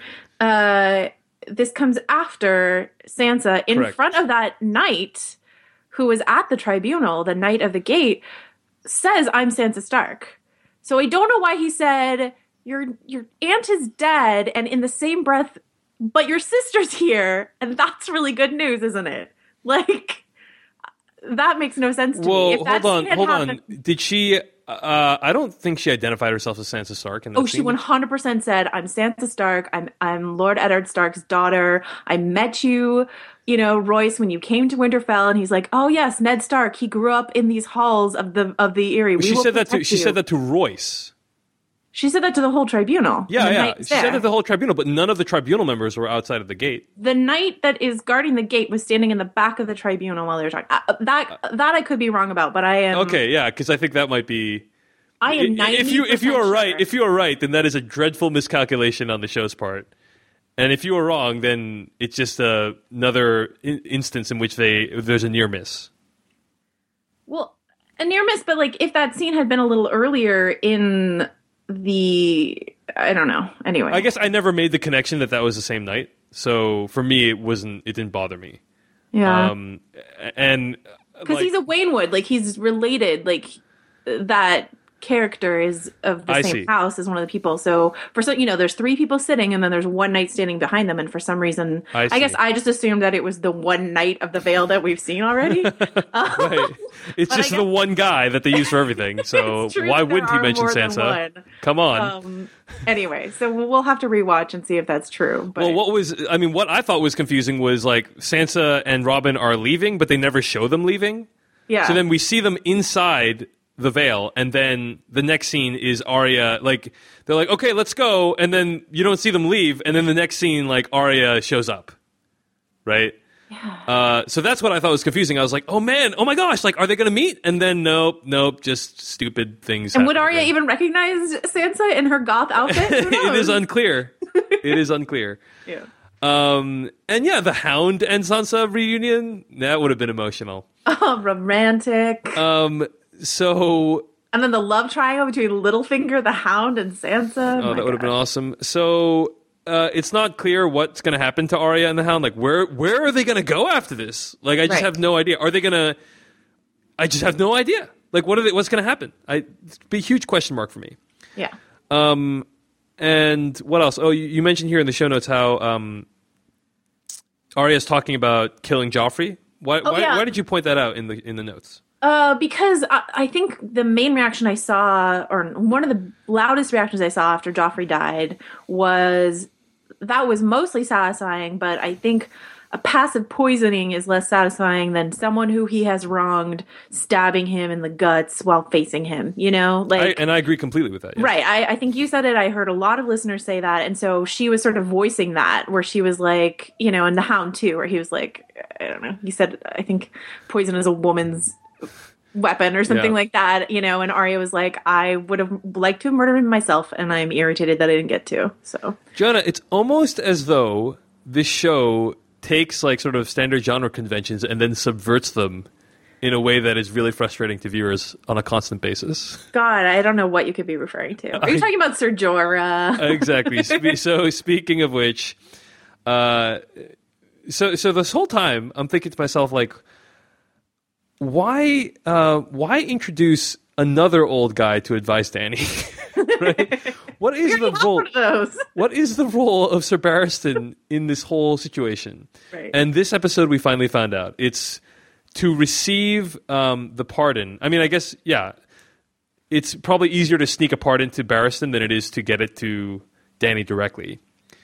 This comes after Sansa, in Correct. front of that knight who was at the tribunal, the Knight of the Gate, says, "I'm Sansa Stark." So I don't know why he said, your aunt is dead, and in the same breath, but your sister's here, and that's really good news, isn't it? Like, that makes no sense to me. If that hold on. Did she... I don't think she identified herself as Sansa Stark. In that she 100% said, "I'm Sansa Stark. I'm Lord Eddard Stark's daughter. I met you, Royce, when you came to Winterfell." And he's like, "Oh yes, Ned Stark. He grew up in these halls of the Eyrie." She said that to Royce. She said that to the whole tribunal. Yeah. She said that to the whole tribunal, but none of the tribunal members were outside of the gate. The knight that is guarding the gate was standing in the back of the tribunal while they were talking. That I could be wrong about, but I am. Okay, yeah, because I think that might be. I am 90%. If you are right, then that is a dreadful miscalculation on the show's part. And if you are wrong, then it's just another instance in which there's a near miss. Well, a near miss, but like if that scene had been a little earlier in I don't know. Anyway, I guess I never made the connection that was the same night. So for me, it didn't bother me. Yeah. And because he's a Waynwood, like he's related, like that character is of the same house as one of the people. So there's three people sitting, and then there's one knight standing behind them. And for some reason, I guess I just assumed that it was the one knight of the Vale that we've seen already. Right. It's just the one guy that they use for everything. So why wouldn't he mention Sansa? Come on. Anyway, so we'll have to rewatch and see if that's true. But. Well, what I thought was confusing was like Sansa and Robin are leaving, but they never show them leaving. Yeah. So then we see them inside the Vale, and then the next scene is Arya, like, they're like, okay, let's go, and then you don't see them leave, and then the next scene, like, Arya shows up, right? Yeah. So that's what I thought was confusing. I was like, oh man, oh my gosh, like, are they gonna meet? And then nope, just stupid things And would Arya even recognize Sansa in her goth outfit? It is unclear. It is unclear. Yeah. And yeah, the Hound and Sansa reunion, that would have been emotional. Oh, romantic. So... And then the love triangle between Littlefinger, the Hound, and Sansa. Oh, that would have been awesome. So, it's not clear what's going to happen to Arya and the Hound. Like, where are they going to go after this? Like, I just have no idea. Are they going to... I just have no idea. Like, what's going to happen? It's a huge question mark for me. Yeah. And what else? Oh, you mentioned here in the show notes how Arya's talking about killing Joffrey. Why did you point that out in the notes? Because I think the main reaction I saw, or one of the loudest reactions I saw after Joffrey died, was mostly satisfying, but I think a passive poisoning is less satisfying than someone who he has wronged stabbing him in the guts while facing him, And I agree completely with that. Yes. Right. I think you said it. I heard a lot of listeners say that. And so she was sort of voicing that, where she was like, and the Hound too, where he was like, I don't know. He said, I think poison is a woman's weapon or something like that, you know, and Arya was like, I would have liked to have murdered him myself, and I'm irritated that I didn't get to. So, Jonah, it's almost as though this show takes like sort of standard genre conventions and then subverts them in a way that is really frustrating to viewers on a constant basis. God, I don't know what you could be referring to. Are you talking about Ser Jorah? Exactly. So speaking of which, so this whole time I'm thinking to myself, like, why introduce another old guy to advise Dany? Right? What is the role? What is the role of Ser Barristan in this whole situation? Right. And this episode, we finally found out it's to receive the pardon. I mean, I guess it's probably easier to sneak a pardon to Barristan than it is to get it to Dany directly.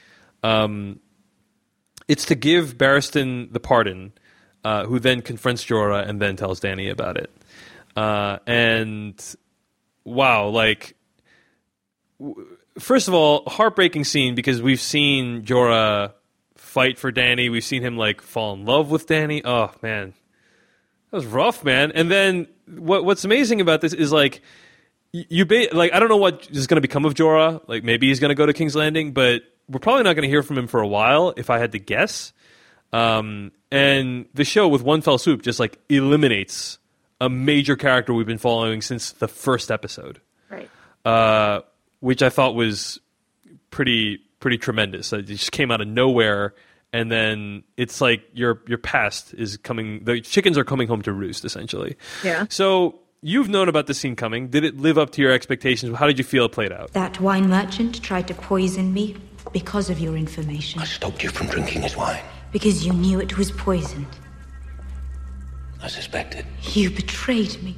It's to give Barristan the pardon, who then confronts Jorah and then tells Dany about it. And wow, like, first of all, heartbreaking scene because we've seen Jorah fight for Dany. We've seen him like fall in love with Dany. Oh man, that was rough, man. And then what's amazing about this is like like I don't know what is going to become of Jorah. Like maybe he's going to go to King's Landing, but we're probably not going to hear from him for a while, if I had to guess. And the show, with one fell swoop, just like eliminates a major character we've been following since the first episode. Right. Which I thought was pretty tremendous. It just came out of nowhere, and then it's like your past is coming. The chickens are coming home to roost, essentially. Yeah. So you've known about this scene coming. Did it live up to your expectations? How did you feel it played out? That wine merchant tried to poison me because of your information. I stopped you from drinking his wine. Because you knew it was poisoned. I suspected. You betrayed me.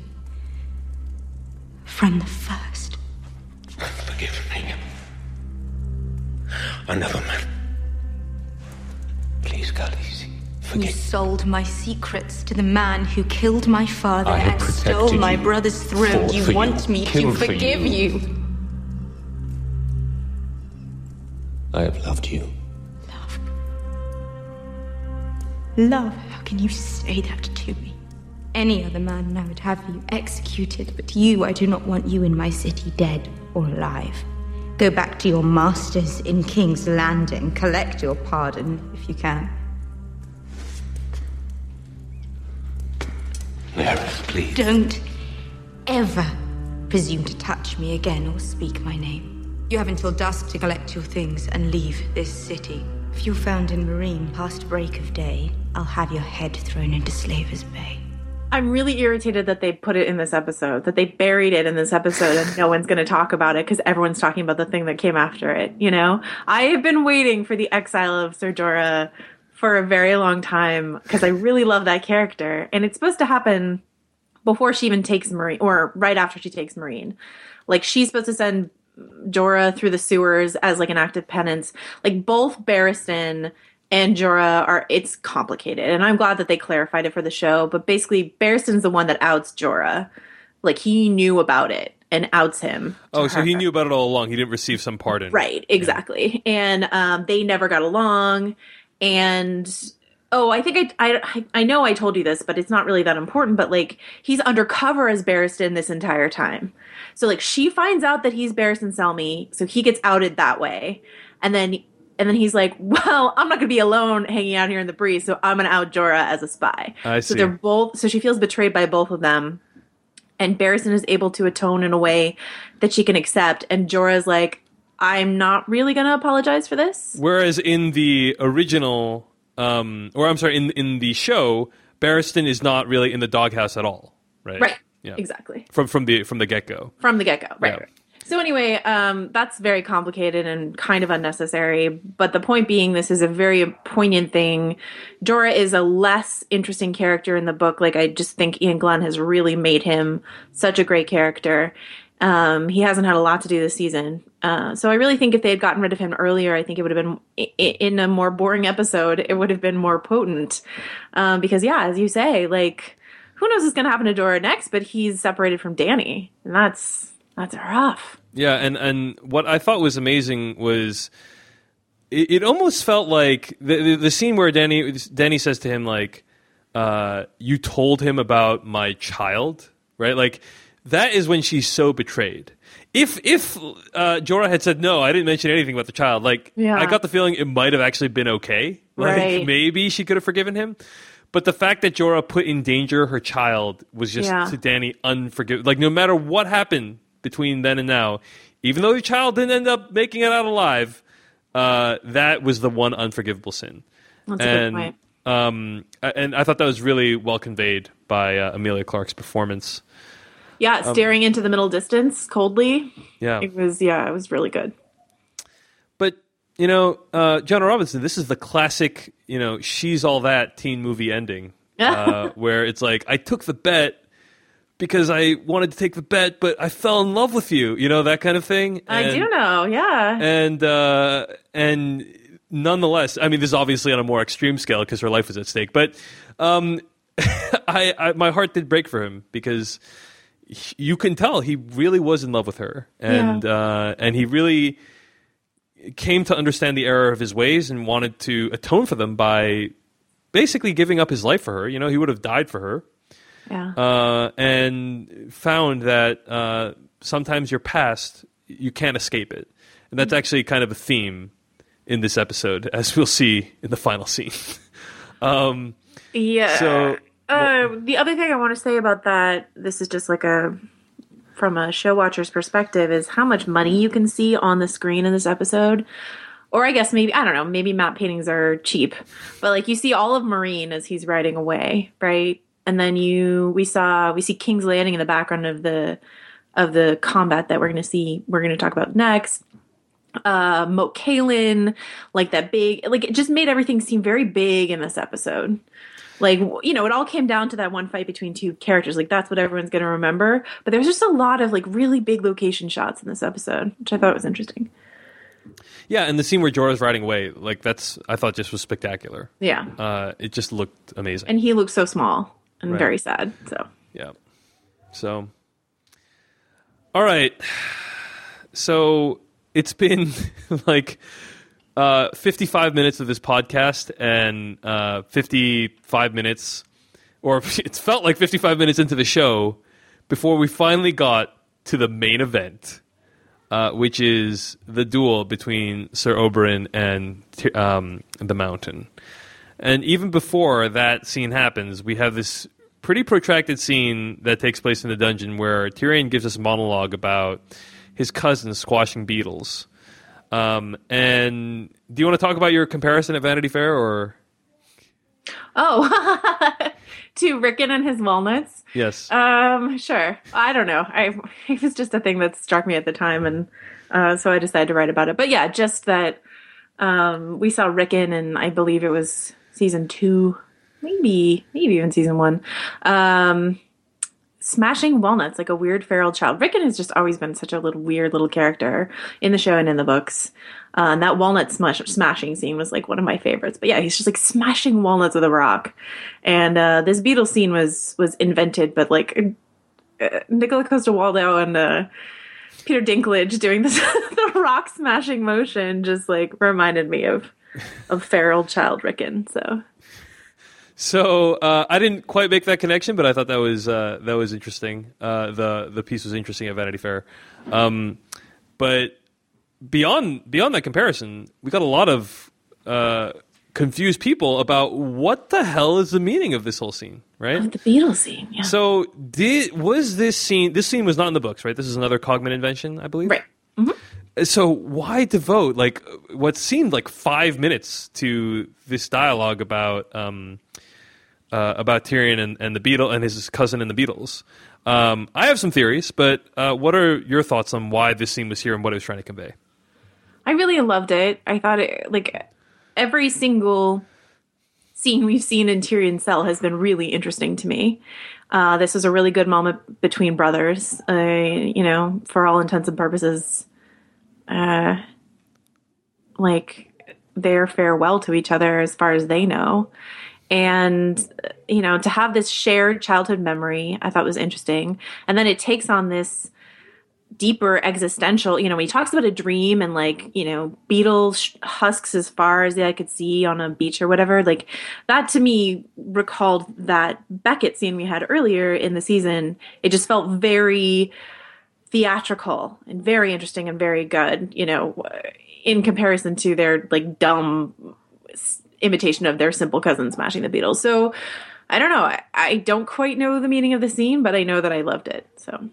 From the first. Forgive me. Another man. Please, Khaleesi, forgive me. You sold my secrets to the man who killed my father I have and protected stole my you, brother's throne. fought You for want you, me to killed for forgive you. you. I have loved you. Love, how can you say that to me? Any other man, I would have you executed, but you, I do not want you in my city, dead or alive. Go back to your masters in King's Landing. Collect your pardon, if you can. Larys, please. Don't ever presume to touch me again or speak my name. You have until dusk to collect your things and leave this city. If you're found in Meereen past break of day, I'll have your head thrown into Slaver's Bay. I'm really irritated that they put it in this episode, that they buried it in this episode and no one's going to talk about it because everyone's talking about the thing that came after it, you know? I have been waiting for the exile of Ser Jorah for a very long time because I really love that character. And it's supposed to happen before she even takes Meereen, or right after she takes Meereen. Like, she's supposed to send Jorah through the sewers as like an act of penance. Like, both Barristan and Jorah it's complicated, and I'm glad that they clarified it for the show, but basically Barristan's the one that outs Jorah. Like, he knew about it and outs him. Oh, so he knew about it all along. He didn't receive some pardon. Right, exactly. Yeah. And they never got along, and I think I know I told you this, but it's not really that important, but like, he's undercover as Barristan this entire time. So like, she finds out that he's Barristan Selmy, so he gets outed that way. And then he's like, well, I'm not going to be alone hanging out here in the breeze, so I'm going to out Jorah as a spy. I see. So she feels betrayed by both of them. And Barristan is able to atone in a way that she can accept. And Jorah's like, I'm not really going to apologize for this. Whereas in the original, in the show, Barristan is not really in the doghouse at all, right? Right. Yeah. Exactly. From the get-go. From the get-go, right. Yeah. Right. So anyway, that's very complicated and kind of unnecessary. But the point being, this is a very poignant thing. Jorah is a less interesting character in the book. Like, I just think Ian Glenn has really made him such a great character. He hasn't had a lot to do this season. So I really think if they had gotten rid of him earlier, I think it would have been, in a more boring episode, it would have been more potent. Because, yeah, as you say, like, who knows what's going to happen to Jorah next, but he's separated from Dany. And that's rough. Yeah, and what I thought was amazing was it almost felt like the scene where Dany says to him, like, you told him about my child, right? Like, that is when she's so betrayed. If Jorah had said, no, I didn't mention anything about the child, like, I got the feeling it might have actually been okay. Like, Right. maybe she could have forgiven him. But the fact that Jorah put in danger her child was just, to Dany, unforgivable. Like, no matter what happened between then and now, even though the child didn't end up making it out alive, that was the one unforgivable sin. That's a good point. And I thought that was really well conveyed by Emilia Clarke's performance. Yeah, staring into the middle distance coldly. Yeah. It was really good. But, you know, John Robinson, this is the classic, you know, she's all that teen movie ending. Where it's like, I took the bet because I wanted to take the bet, but I fell in love with you. You know, that kind of thing. I do know, yeah. And nonetheless, I mean, this is obviously on a more extreme scale because her life was at stake. But my heart did break for him because you can tell he really was in love with her, and he really came to understand the error of his ways and wanted to atone for them by basically giving up his life for her. You know, he would have died for her. Yeah. And found that sometimes your past, you can't escape it. And that's actually kind of a theme in this episode, as we'll see in the final scene. Yeah. So, the other thing I want to say about that, this is just like from a show watcher's perspective, is how much money you can see on the screen in this episode. Or I guess maybe, I don't know, maybe matte paintings are cheap. But like, you see all of Marine as he's riding away, right? And then we see King's Landing in the background of the combat that we're going to talk about next. Moat Cailin, like that big, like it just made everything seem very big in this episode. Like, you know, it all came down to that one fight between two characters. Like, that's what everyone's going to remember. But there's just a lot of like really big location shots in this episode, which I thought was interesting. yeah, and the scene where Jorah's riding away, like I thought just was spectacular. Yeah. It just looked amazing. And he looked so small and Right. very sad. So, Yeah. So, all right. So it's been like 55 minutes of this podcast and 55 minutes, or it's felt like 55 minutes into the show before we finally got to the main event, which is the duel between Sir Oberyn and the Mountain. And even before that scene happens, we have this pretty protracted scene that takes place in the dungeon where Tyrion gives us a monologue about his cousin squashing beetles. And do you want to talk about your comparison at Vanity Fair, or? oh, to Rickon and his walnuts. Yes. Sure. I don't know. It was just a thing that struck me at the time, and so I decided to write about it. But yeah, just that we saw Rickon, and I believe it was season 2, maybe even season 1. Smashing walnuts like a weird feral child. Rickon has just always been such a weird little character in the show and in the books. And that walnut smashing scene was like one of my favorites. But yeah, he's just like smashing walnuts with a rock. And this beetle scene was invented, but like Nicola Costa-Waldau and Peter Dinklage doing this the rock smashing motion just like reminded me of feral child Rickon. So I didn't quite make that connection, but I thought that was interesting. The piece was interesting at Vanity Fair. But beyond that comparison, we got a lot of confused people about what the hell is the meaning of this whole scene, right? Oh, the beetle scene, yeah. So was this scene? This scene was not in the books, right? This is another Cogman invention, I believe. Right. Mm-hmm. So why devote like what seemed like 5 minutes to this dialogue about Tyrion and the Beetle and his cousin and the Beatles? I have some theories, but what are your thoughts on why this scene was here and what it was trying to convey? I really loved it. I thought it, like, every single scene we've seen in Tyrion's cell has been really interesting to me. This was a really good moment between brothers. You know, for all intents and purposes, like, their farewell to each other as far as they know. And, you know, to have this shared childhood memory, I thought was interesting. And then it takes on this deeper existential, when he talks about a dream and like, beetle husks as far as the eye could see on a beach or whatever, like that to me recalled that Beckett scene we had earlier in the season. It just felt very theatrical and very interesting and very good, in comparison to their like dumb imitation of their simple cousin smashing the Beatles. So I don't know. I don't quite know the meaning of the scene, but I know that I loved it. So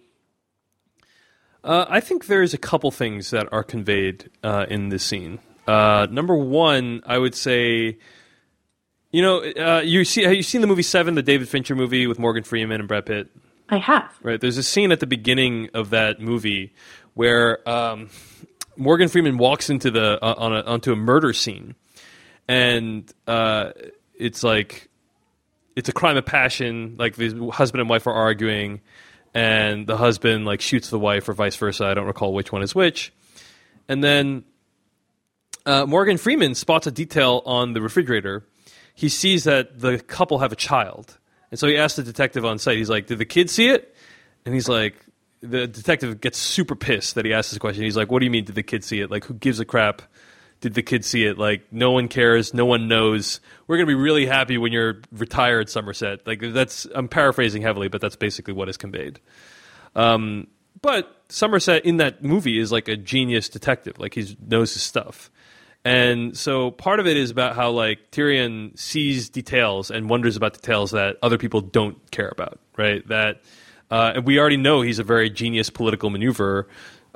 I think there's a couple things that are conveyed in this scene. Number one, I would say, have you seen the movie Seven, the David Fincher movie with Morgan Freeman and Brad Pitt? I have. Right. There's a scene at the beginning of that movie where Morgan Freeman walks into onto a murder scene, and it's like it's a crime of passion. Like the husband and wife are arguing, and the husband like shoots the wife, or vice versa. I don't recall which one is which. And then Morgan Freeman spots a detail on the refrigerator. He sees that the couple have a child. And so he asks the detective on site, he's like, did the kid see it? And he's like, the detective gets super pissed that he asked this question. He's like, what do you mean, did the kid see it? Like, who gives a crap? Did the kid see it? Like, no one cares. No one knows. We're going to be really happy when you're retired, Somerset. Like, I'm paraphrasing heavily, but that's basically what is conveyed. But Somerset in that movie is like a genius detective. Like, he knows his stuff. And so part of it is about how like Tyrion sees details and wonders about details that other people don't care about, right? That and we already know he's a very genius political maneuverer,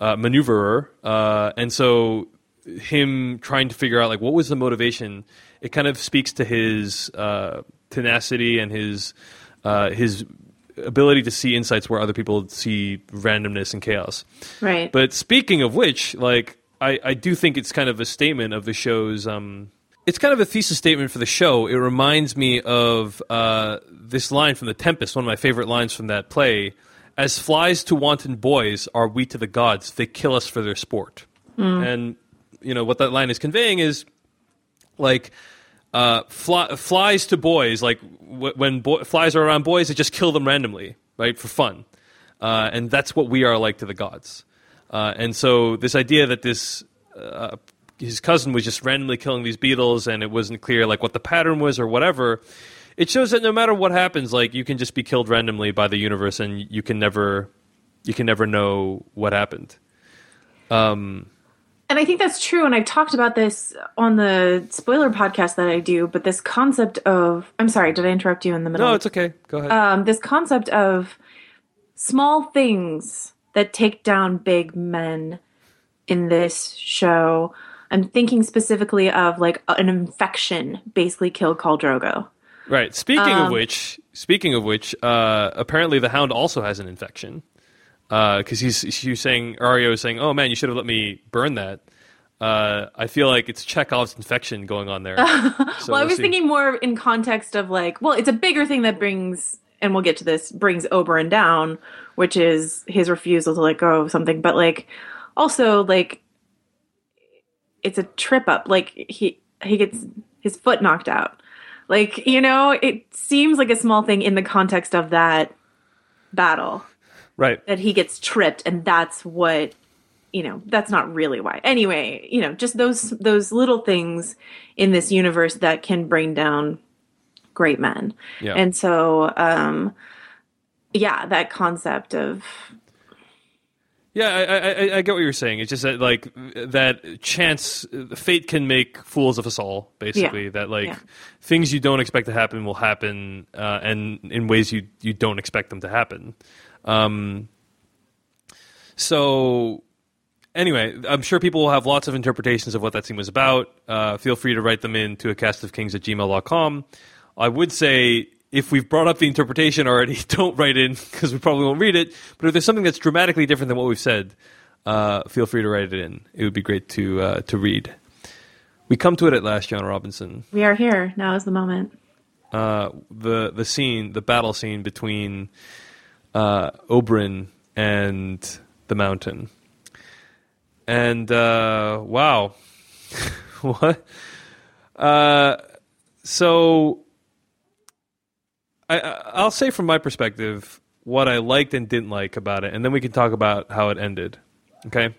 and so him trying to figure out like what was the motivation. It kind of speaks to his tenacity and his ability to see insights where other people see randomness and chaos. Right. But speaking of which, like. I do think it's kind of a statement of the show's... it's kind of a thesis statement for the show. It reminds me of this line from The Tempest, one of my favorite lines from that play. As flies to wanton boys are we to the gods. They kill us for their sport. And, what that line is conveying is, like, flies to boys, like, when flies are around boys, they just kill them randomly, right, for fun. And that's what we are like to the gods. And so this idea that his cousin was just randomly killing these beetles and it wasn't clear like what the pattern was or whatever, it shows that no matter what happens, like you can just be killed randomly by the universe and you can never know what happened. And I think that's true. And I've talked about this on the spoiler podcast that I do, but this concept of, I'm sorry, did I interrupt you in the middle? No, it's okay. Go ahead. This concept of small things that take down big men in this show. I'm thinking specifically of like an infection basically killed Khal Drogo. Right. Speaking of which, apparently the Hound also has an infection. Because he's saying, Arya is saying, oh man, you should have let me burn that. I feel like it's Chekhov's infection going on there. So I was thinking more in context of like, well, it's a bigger thing that brings, and we'll get to this, brings Oberyn down, which is his refusal to let go of something. But like, also like, it's a trip up. Like he gets his foot knocked out. Like, it seems like a small thing in the context of that battle. Right. That he gets tripped, and that's what, that's not really why. Anyway, just those little things in this universe that can bring down great men. Yeah. And so, that concept of... Yeah, I get what you're saying. It's just that, like, that chance, fate can make fools of us all, basically. Yeah. That, like, things you don't expect to happen will happen, and in ways you don't expect them to happen. So, anyway, I'm sure people will have lots of interpretations of what that scene was about. Feel free to write them in to acastofkings@gmail.com. I would say, if we've brought up the interpretation already, don't write in, because we probably won't read it. But if there's something that's dramatically different than what we've said, feel free to write it in. It would be great to read. We come to it at last, John Robinson. We are here. Now is the moment. The scene, the battle scene between Oberyn and the Mountain. And, wow. What? So... I'll say from my perspective, what I liked and didn't like about it, and then we can talk about how it ended. Okay.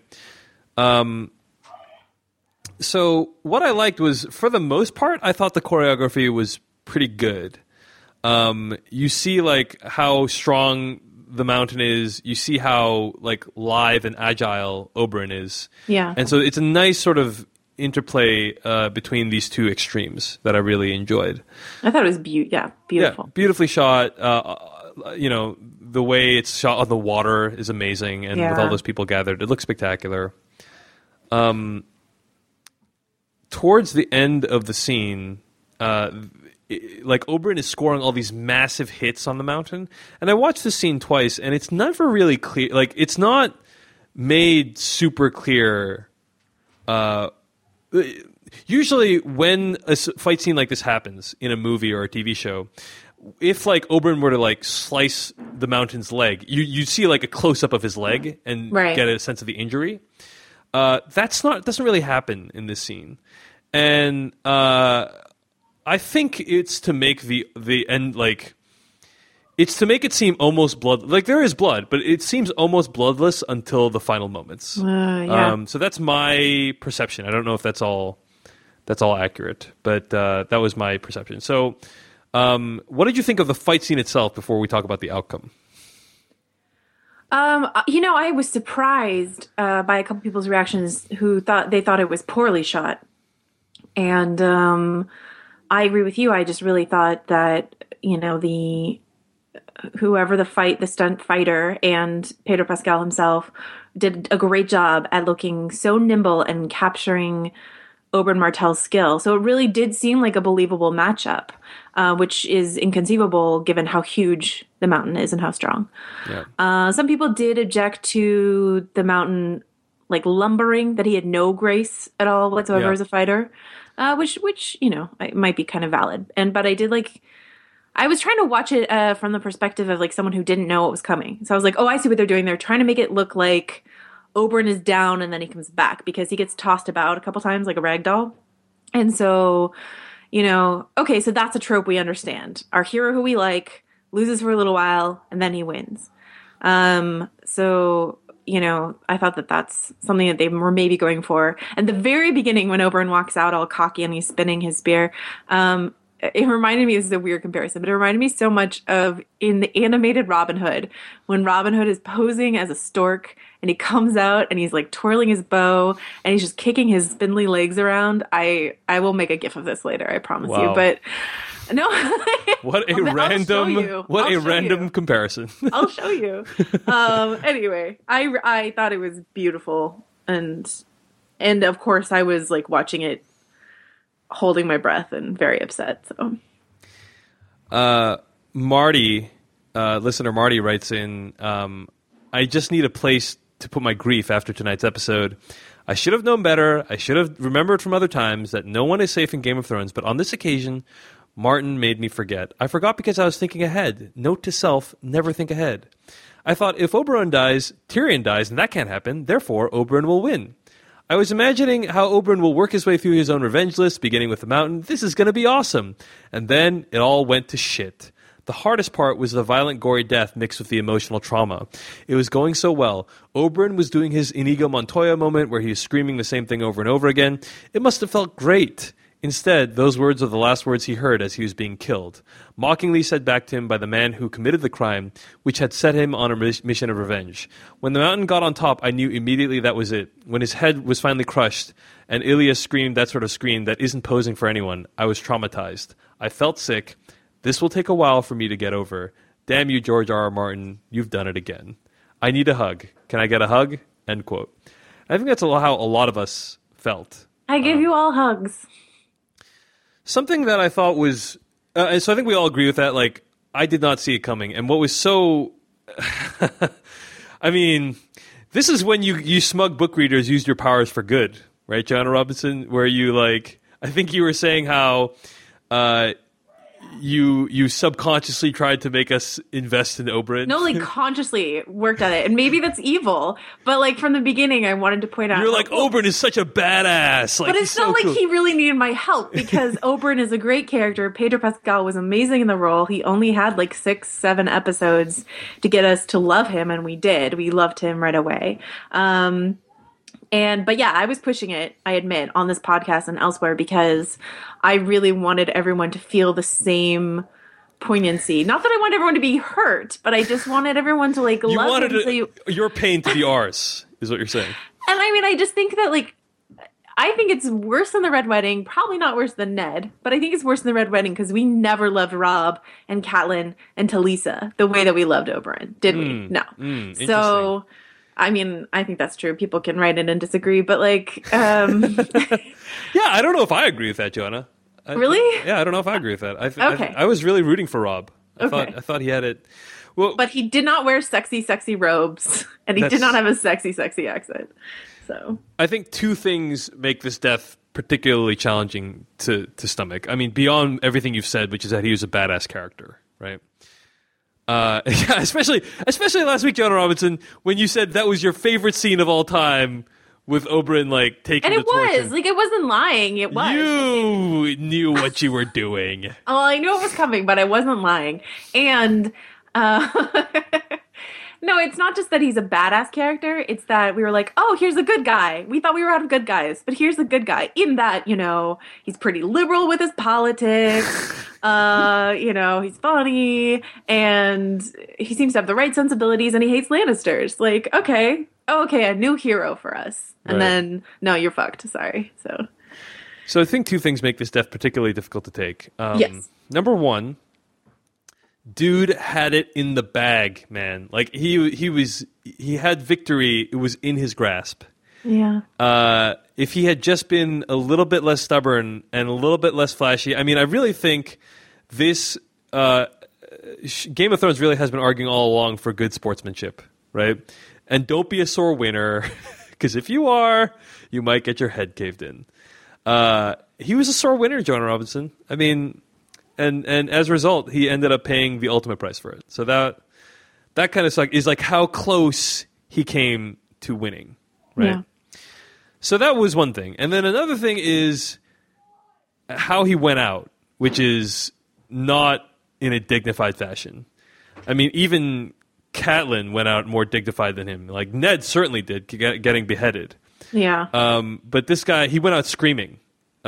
So what I liked was, for the most part, I thought the choreography was pretty good. You see like how strong the mountain is. You see how like live and agile Oberyn is. Yeah. And so it's a nice sort of interplay between these two extremes that I really enjoyed. I thought it was beautiful. Yeah, beautifully shot. The way it's shot on the water is amazing, and with all those people gathered, it looks spectacular. Towards the end of the scene, like Oberyn is scoring all these massive hits on the mountain, and I watched this scene twice, and it's never really clear. Like, it's not made super clear. Usually, when a fight scene like this happens in a movie or a TV show, if like Oberyn were to like slice the mountain's leg, you see like a close up of his leg and get a sense of the injury. Doesn't really happen in this scene, and I think it's to make the end like, it's to make it seem almost blood. Like, there is blood, but it seems almost bloodless until the final moments. So that's my perception. I don't know if that's all accurate, but that was my perception. So, what did you think of the fight scene itself before we talk about the outcome? I was surprised by a couple people's reactions who thought it was poorly shot. And I agree with you. I just really thought that, whoever the stunt fighter and Pedro Pascal himself did a great job at looking so nimble and capturing Oberyn Martell's skill. So it really did seem like a believable matchup, which is inconceivable given how huge the mountain is and how strong. Yeah. Some people did object to the mountain like lumbering, that he had no grace at all whatsoever as a fighter, which it might be kind of valid. But I was trying to watch it from the perspective of like someone who didn't know what was coming. So I was like, oh, I see what they're doing. They're trying to make it look like Oberyn is down and then he comes back, because he gets tossed about a couple times like a rag doll. And so, okay, so that's a trope we understand. Our hero who we like loses for a little while and then he wins. So, I thought that that's something that they were maybe going for. And the very beginning, when Oberyn walks out all cocky and he's spinning his spear, it reminded me, this is a weird comparison, but it reminded me so much of in the animated Robin Hood, when Robin Hood is posing as a stork and he comes out and he's like twirling his bow and he's just kicking his spindly legs around. I will make a gif of this later, I promise you. But no, what a random comparison. I'll show you. Anyway, I thought it was beautiful, and of course I was like watching it holding my breath and very upset. So, listener Marty writes in, I just need a place to put my grief after tonight's episode. I should have known better. I should have remembered from other times that no one is safe in Game of Thrones, but on this occasion, Martin made me forget. I forgot because I was thinking ahead. Note to self, never think ahead. I thought if Oberyn dies, Tyrion dies, and that can't happen. Therefore, Oberyn will win. I was imagining how Oberyn will work his way through his own revenge list, beginning with the mountain. This is going to be awesome. And then it all went to shit. The hardest part was the violent, gory death mixed with the emotional trauma. It was going so well. Oberyn was doing his Inigo Montoya moment where he was screaming the same thing over and over again. It must have felt great. Instead, those words are the last words he heard as he was being killed, mockingly said back to him by the man who committed the crime, which had set him on a mission of revenge. When the mountain got on top, I knew immediately that was it. When his head was finally crushed, and Ilya screamed that sort of scream that isn't posing for anyone, I was traumatized. I felt sick. This will take a while for me to get over. Damn you, George R. R. Martin. You've done it again. I need a hug. Can I get a hug? End quote. I think that's how a lot of us felt. I give you all hugs. Something that I thought was, so I think we all agree with that. Like, I did not see it coming. And what was so, I mean, this is when you smug book readers use your powers for good, right, Joanna Robinson? Where you I think you were saying how you subconsciously tried to make us invest in Oberyn. No, like consciously worked at it, and maybe that's evil. But like from the beginning, I wanted to point out You're like, Oberyn is such a badass. Like, but it's he's not so like cool. he really needed my help because Oberyn is a great character. Pedro Pascal was amazing in the role. He only had like 6-7 episodes to get us to love him, and we did. We loved him right away. But yeah, I was pushing it, I admit, on this podcast and elsewhere because I really wanted everyone to feel the same poignancy. Not that I wanted everyone to be hurt, but I just wanted everyone to like You love wanted him. your pain to be ours, is what you're saying. And I mean, I just think that like, I think it's worse than the Red Wedding. Probably not worse than Ned, but I think it's worse than the Red Wedding because we never loved Rob and Catelyn and Talisa the way that we loved Oberyn, did we? No. So, I mean, I think that's true. People can write in and disagree, but like, Yeah, I don't know if I agree with that, Joanna. Really? Yeah, I don't know if I agree with that. Okay. I was really rooting for Rob. I Okay. thought he had it. Well, but he did not wear sexy, sexy robes, and he did That's- not have a sexy, sexy accent. So I think two things make this death particularly challenging to stomach. I mean, beyond everything you've said, which is that he was a badass character, right? Yeah, especially last week, John Robinson, when you said that was your favorite scene of all time with Oberyn like taking and the it torch. was like, it wasn't lying. It was. You knew what you were doing. Oh, I knew it was coming, but I wasn't lying. And no, it's not just that he's a badass character. It's that we were like, oh, here's a good guy. We thought we were out of good guys, but here's a good guy. In that, you know, he's pretty liberal with his politics. You know, he's funny, and he seems to have the right sensibilities, and he hates Lannisters. Like, okay, a new hero for us. And Right. then, no, you're fucked. Sorry. So I think two things make this death particularly difficult to take. Yes. Number one, dude had it in the bag, man. Like he had victory. It was in his grasp. Yeah. If he had just been a little bit less stubborn and a little bit less flashy, I mean, I really think this Game of Thrones really has been arguing all along for good sportsmanship, right? And don't be a sore winner, because if you are, you might get your head caved in. He was a sore winner, Jonah Robinson. I mean, and as a result, he ended up paying the ultimate price for it. So that kind of is like how close he came to winning, right? Yeah. So that was one thing. And then another thing is how he went out, which is not in a dignified fashion. I mean, even Catelyn went out more dignified than him. Like, Ned certainly did, getting beheaded. Yeah. But this guy, he went out screaming.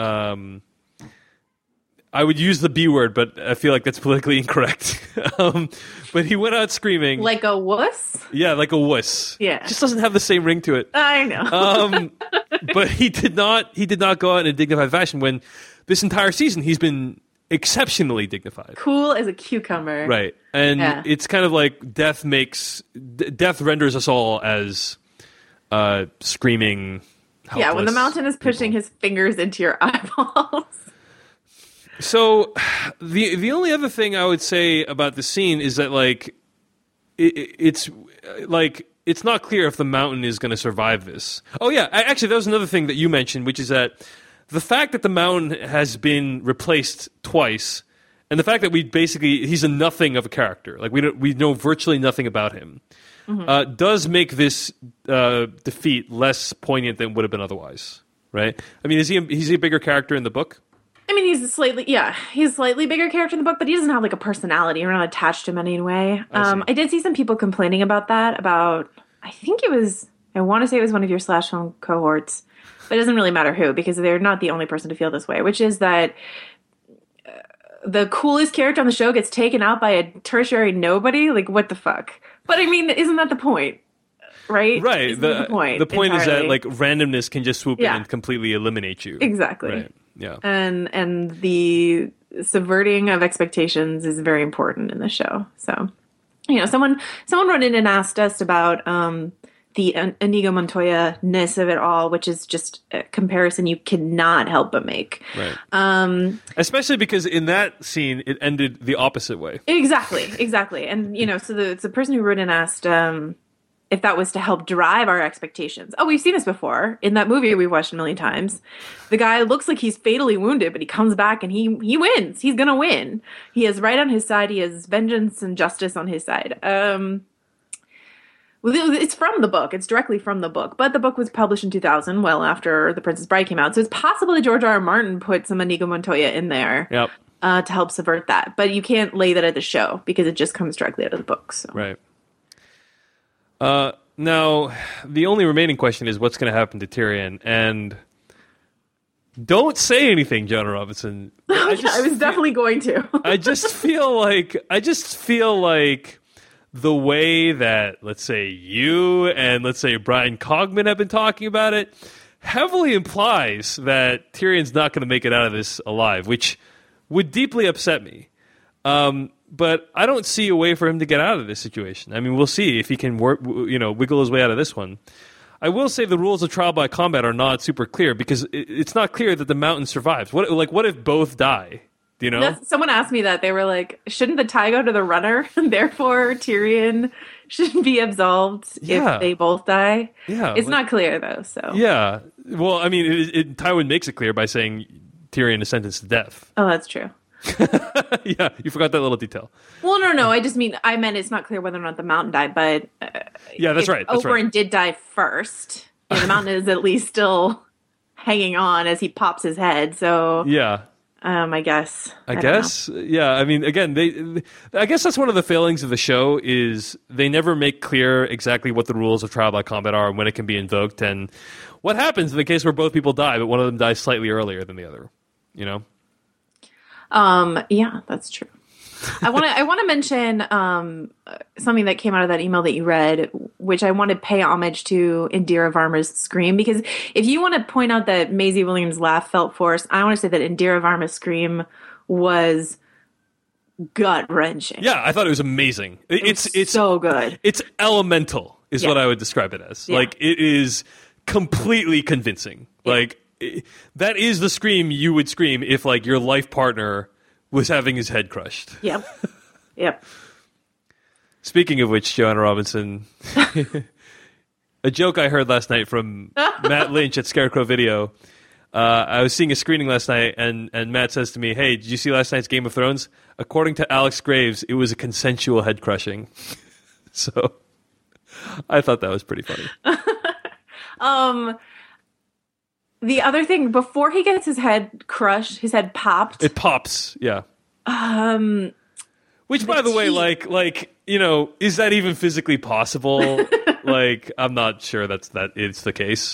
I would use the B word, but I feel like that's politically incorrect. But he went out screaming. Like a wuss? Yeah, like a wuss. Yeah. Just doesn't have the same ring to it. I know. But he did not go out in a dignified fashion when this entire season he's been exceptionally dignified. Cool as a cucumber. Right. And Yeah. it's kind of like death renders us all as screaming helpless Yeah, when the mountain is pushing his fingers into your eyeballs. So the only other thing I would say about the scene is that like it's not clear if the mountain is going to survive this. Oh yeah, actually that was another thing that you mentioned, which is that the fact that the mountain has been replaced twice, and the fact that he's a nothing of a character, like we know virtually nothing about him, does make this defeat less poignant than would have been otherwise, right? I mean, is he a bigger character in the book? I mean, he's a slightly bigger character in the book, but he doesn't have like a personality. We're not attached to him in any way. I did see some people complaining about that. I want to say it was one of your Slash Film cohorts, but it doesn't really matter who, because they're not the only person to feel this way, which is that the coolest character on the show gets taken out by a tertiary nobody. Like, what the fuck? But I mean, isn't that the point? Right? Right. Isn't that the point. The point is that entirely? like randomness can just swoop in Yeah. and completely eliminate you. Exactly. Right. Yeah. And the subverting of expectations is very important in the show. So, you know, someone wrote in and asked us about the Inigo Montoya-ness of it all, which is just a comparison you cannot help but make. Right. Especially because in that scene, it ended the opposite way. Exactly. And, you know, so the person who wrote in asked, if that was to help drive our expectations. Oh, we've seen this before in that movie we've watched a million times. The guy looks like he's fatally wounded, but he comes back and he wins. He's gonna win. He has right on his side. He has vengeance and justice on his side. It's from the book. It's directly from the book. But the book was published in 2000, well after The Princess Bride came out. So it's possible that George R. R. Martin put some Inigo Montoya in there to help subvert that. But you can't lay that at the show because it just comes directly out of the book. So. Right. Now, the only remaining question is what's going to happen to Tyrion. And don't say anything, John Robinson. I was definitely going to. I just feel like the way that, let's say, you and let's say Brian Cogman have been talking about it heavily implies that Tyrion's not going to make it out of this alive, which would deeply upset me. But I don't see a way for him to get out of this situation. I mean, we'll see if he can wiggle his way out of this one. I will say the rules of trial by combat are not super clear because it's not clear that the Mountain survives. What if both die? Do you know? Someone asked me that. They were like, shouldn't the tie go to the runner? Therefore, Tyrion should be absolved if they both die. Yeah. It's not clear, though. So yeah. Well, I mean, Tywin makes it clear by saying Tyrion is sentenced to death. Oh, that's true. Yeah, you forgot that little detail. Well, no. I meant it's not clear whether or not the Mountain died, but yeah, that's right. Oberyn did die first. The Mountain is at least still hanging on as he pops his head. So yeah. I guess. Yeah. I mean, again, I guess that's one of the failings of the show is they never make clear exactly what the rules of trial by combat are and when it can be invoked and what happens in the case where both people die, but one of them dies slightly earlier than the other. You know? Yeah, that's true. I want to mention something that came out of that email that you read, which I want to pay homage to Indira Varma's scream, because if you want to point out that Maisie Williams' laugh felt forced, I want to say that Indira Varma's scream was gut-wrenching. Yeah, I thought it was amazing. It's so good. It's elemental is what I would describe it as. Yeah. Like, it is completely convincing. Yeah. Like, that is the scream you would scream if, like, your life partner was having his head crushed. Yep. Speaking of which, Joanna Robinson, a joke I heard last night from Matt Lynch at Scarecrow Video. I was seeing a screening last night, and Matt says to me, "Hey, did you see last night's Game of Thrones? According to Alex Graves, it was a consensual head crushing." So I thought that was pretty funny. The other thing, before he gets his head crushed, his head popped. It pops, yeah. Which, by the way, like you know, is that even physically possible? Like, I'm not sure that is the case.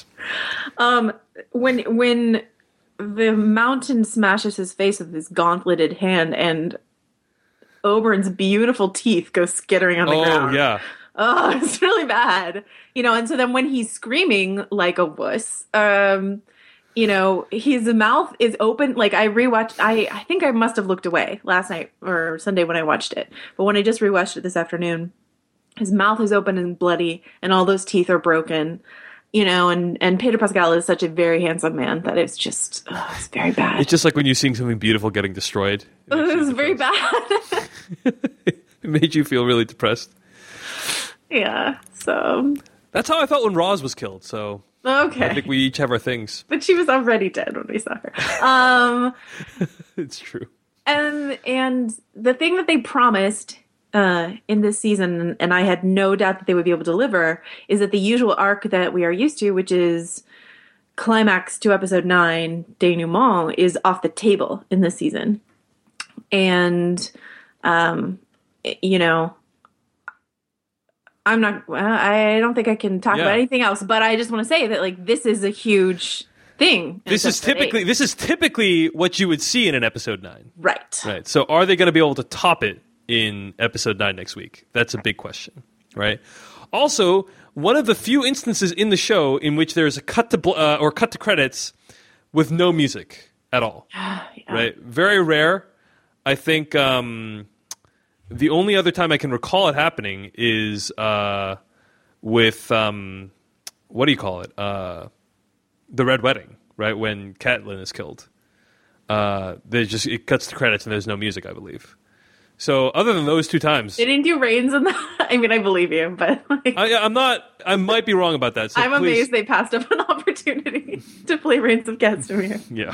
When the Mountain smashes his face with his gauntleted hand, and Oberyn's beautiful teeth go skittering on the ground. Oh yeah. Oh, it's really bad. You know, and so then when he's screaming like a wuss, you know, his mouth is open. Like, I rewatched, I think I must have looked away last night or Sunday when I watched it. But when I just rewatched it this afternoon, his mouth is open and bloody and all those teeth are broken, you know, and Pedro Pascal is such a very handsome man that it's just, it's very bad. It's just like when you're seeing something beautiful getting destroyed. It was very bad. It made you feel really depressed. Yeah, so. That's how I felt when Roz was killed, so. Okay. I think we each have our things. But she was already dead when we saw her. It's true. And the thing that they promised in this season, and I had no doubt that they would be able to deliver, is that the usual arc that we are used to, which is climax to episode 9, denouement, is off the table in this season. And, you know, I don't think I can talk about anything else, but I just want to say that, like, this is a huge thing. This is typically what you would see in an episode 9. Right. So are they going to be able to top it in episode 9 next week? That's a big question, right? Also, one of the few instances in the show in which there's a cut to credits with no music at all. Right? Very rare. I think the only other time I can recall it happening is with what do you call it? The Red Wedding, right? When Catelyn is killed. It cuts to credits and there's no music, I believe. So other than those 2 times, They didn't do Reigns in that. I mean, I believe you, but like, I'm not. I might be wrong about that. So I'm please- amazed they passed up an opportunity to play Reigns of Castamere. Yeah.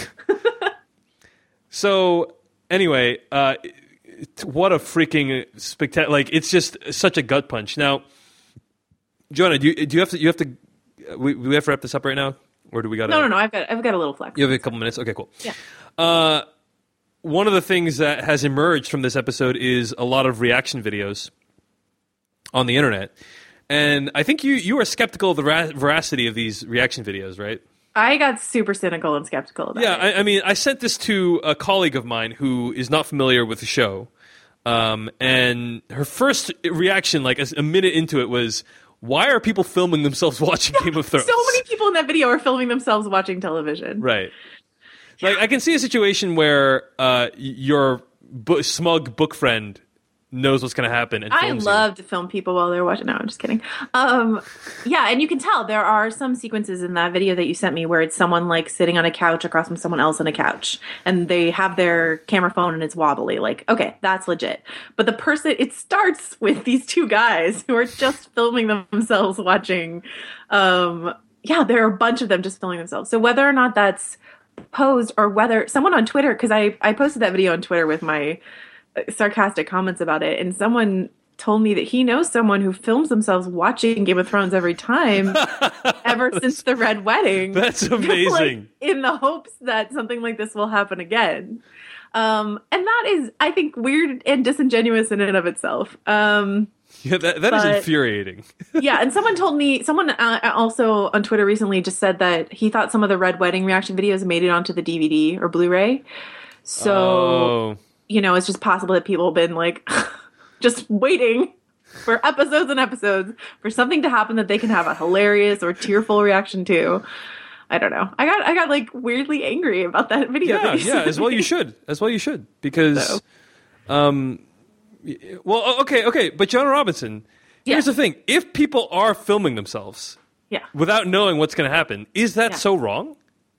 So anyway, what a freaking spectacular! Like it's just such a gut punch. Now, Joanna, do you have to? We have to wrap this up right now, or do we got? No. I've got a little flex. You have a couple minutes. Okay, cool. Yeah. One of the things that has emerged from this episode is a lot of reaction videos on the internet, and I think you are skeptical of the veracity of these reaction videos, right? I got super cynical and skeptical about it. I mean, I sent this to a colleague of mine who is not familiar with the show, and her first reaction, like a minute into it, was, "Why are people filming themselves watching Game of Thrones?" So many people in that video are filming themselves watching television. Right. Like, I can see a situation where your smug book friend knows what's going to happen and I films love to film people while they're watching. No, I'm just kidding. Yeah, and you can tell there are some sequences in that video that you sent me where it's someone like sitting on a couch across from someone else on a couch, and they have their camera phone and it's wobbly. Like, okay, that's legit. But the person, it starts with these 2 guys who are just filming themselves watching. Yeah, there are a bunch of them just filming themselves. So whether or not that's posed or whether someone on Twitter, because I posted that video on Twitter with my sarcastic comments about it, and someone told me that he knows someone who films themselves watching Game of Thrones every time ever since the Red Wedding. That's amazing. Like, in the hopes that something like this will happen again. And that is, I think, weird and disingenuous in and of itself. Yeah, that is infuriating. Yeah, and someone also on Twitter recently just said that he thought some of the Red Wedding reaction videos made it onto the DVD or Blu-ray. So, it's just possible that people have been like just waiting for episodes and episodes for something to happen that they can have a hilarious or tearful reaction to. I don't know. I got like weirdly angry about that video. Yeah, as well you should. Because well, okay, but John Robinson, here's the thing. If people are filming themselves without knowing what's going to happen, is that so wrong?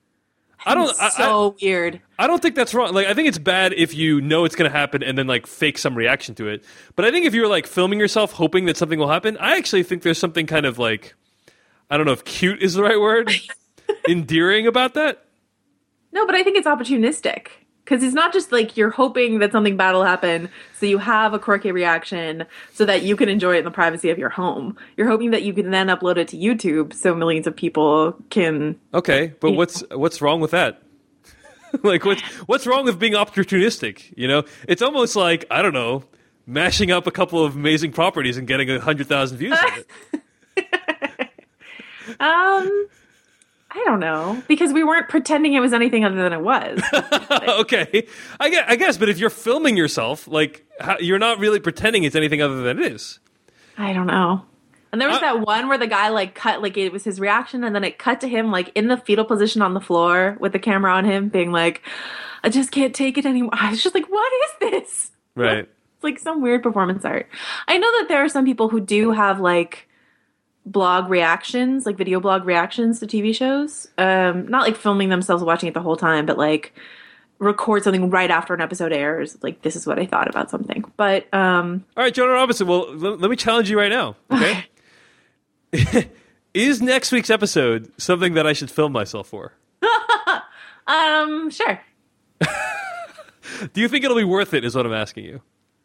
Weird. I don't think that's wrong. Like, I think it's bad if you know it's going to happen and then like fake some reaction to it. But I think if you're like filming yourself hoping that something will happen, I actually think there's something kind of like, I don't know if cute is the right word, endearing about that. No, but I think it's opportunistic. Because it's not just like you're hoping that something bad will happen, so you have a quirky reaction so that you can enjoy it in the privacy of your home. You're hoping that you can then upload it to YouTube so millions of people can. Okay, but what's wrong with that? Like, what's wrong with being opportunistic? It's almost like, I don't know, mashing up a couple of amazing properties and getting 100,000 views on it. I don't know, because we weren't pretending it was anything other than it was. Okay, I guess, but if you're filming yourself, like, you're not really pretending it's anything other than it is. I don't know. And there was that one where the guy like cut, like it was his reaction, and then it cut to him like in the fetal position on the floor with the camera on him, being like, "I just can't take it anymore." I was just like, "What is this?" Right. It's like some weird performance art. I know that there are some people who do have like blog reactions, like video blog reactions to TV shows. Not like filming themselves watching it the whole time, but like record something right after an episode airs. Like, this is what I thought about something. But all right, Jonah Robinson. Well, let me challenge you right now. Okay. Is next week's episode something that I should film myself for? Sure. Do you think it'll be worth it? Is what I'm asking you.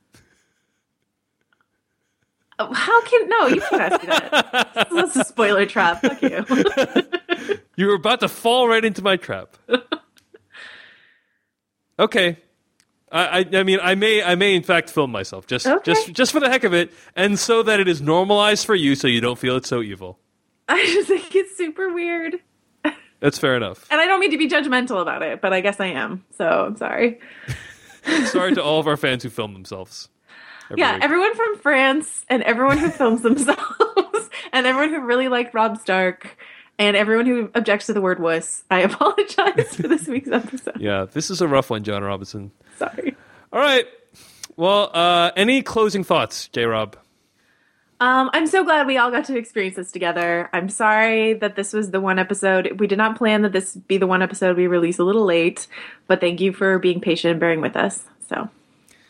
No, you can't ask me that. That's a spoiler trap. Fuck you. You were about to fall right into my trap. Okay. I mean, I may in fact film myself just for the heck of it, and so that it is normalized for you, so you don't feel it's so evil. I just think it's super weird. That's fair enough. And I don't mean to be judgmental about it, but I guess I am. So I'm sorry. Sorry to all of our fans who film themselves. Week. Everyone from France and everyone who films themselves and everyone who really liked Rob Stark and everyone who objects to the word wuss. I apologize for this week's episode. Yeah, this is a rough one, John Robinson. Sorry. All right. Well, any closing thoughts, J-Rob? I'm so glad we all got to experience this together. I'm sorry that this was the one episode. We did not plan that this be the one episode we release a little late, but thank you for being patient and bearing with us. So,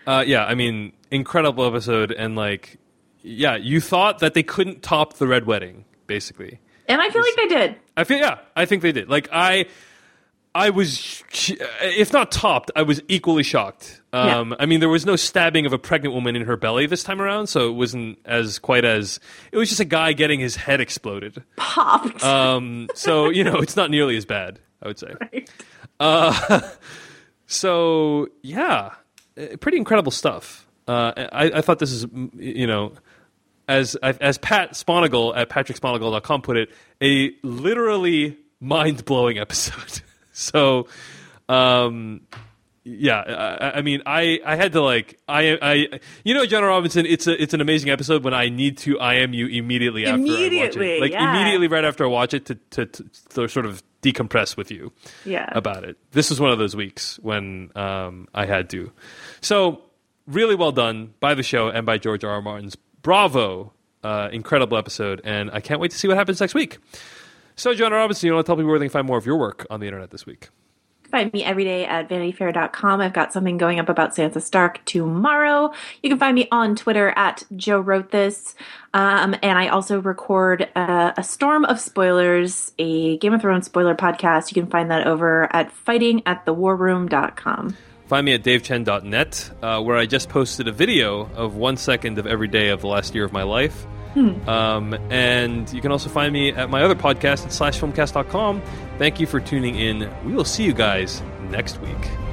Yeah, I mean, incredible episode, and like, yeah, you thought that they couldn't top the Red Wedding, basically. And I feel like they did. I think they did. Like, I was, if not topped, I was equally shocked. I mean, there was no stabbing of a pregnant woman in her belly this time around, so it wasn't it was just a guy getting his head exploded. Popped. So, it's not nearly as bad, I would say. Right. So, yeah, pretty incredible stuff. I thought this is, as Pat Sponigal at patricksponagle.com put it, a literally mind-blowing episode. So, I mean, I had to Jenna Robinson, it's an amazing episode when I need to IM you immediately after I watch it. Like, immediately right after I watch it to sort of decompress with you about it. This was one of those weeks when I had to. So, really well done by the show and by George R.R. Martin's. Bravo. Incredible episode, and I can't wait to see what happens next week. So, Jenna Robinson, you want to tell people where they can find more of your work on the internet this week? Find me every day at vanityfair.com. I've got something going up about Sansa Stark tomorrow. You can find me on Twitter at Joe Wrote This. And I also record a Storm of Spoilers, a Game of Thrones spoiler podcast. You can find that over at fightingatthewarroom.com. Find me at davechen.net, where I just posted a video of 1 second of every day of the last year of my life. And you can also find me at my other podcast at /filmcast.com. Thank you for tuning in. We will see you guys next week.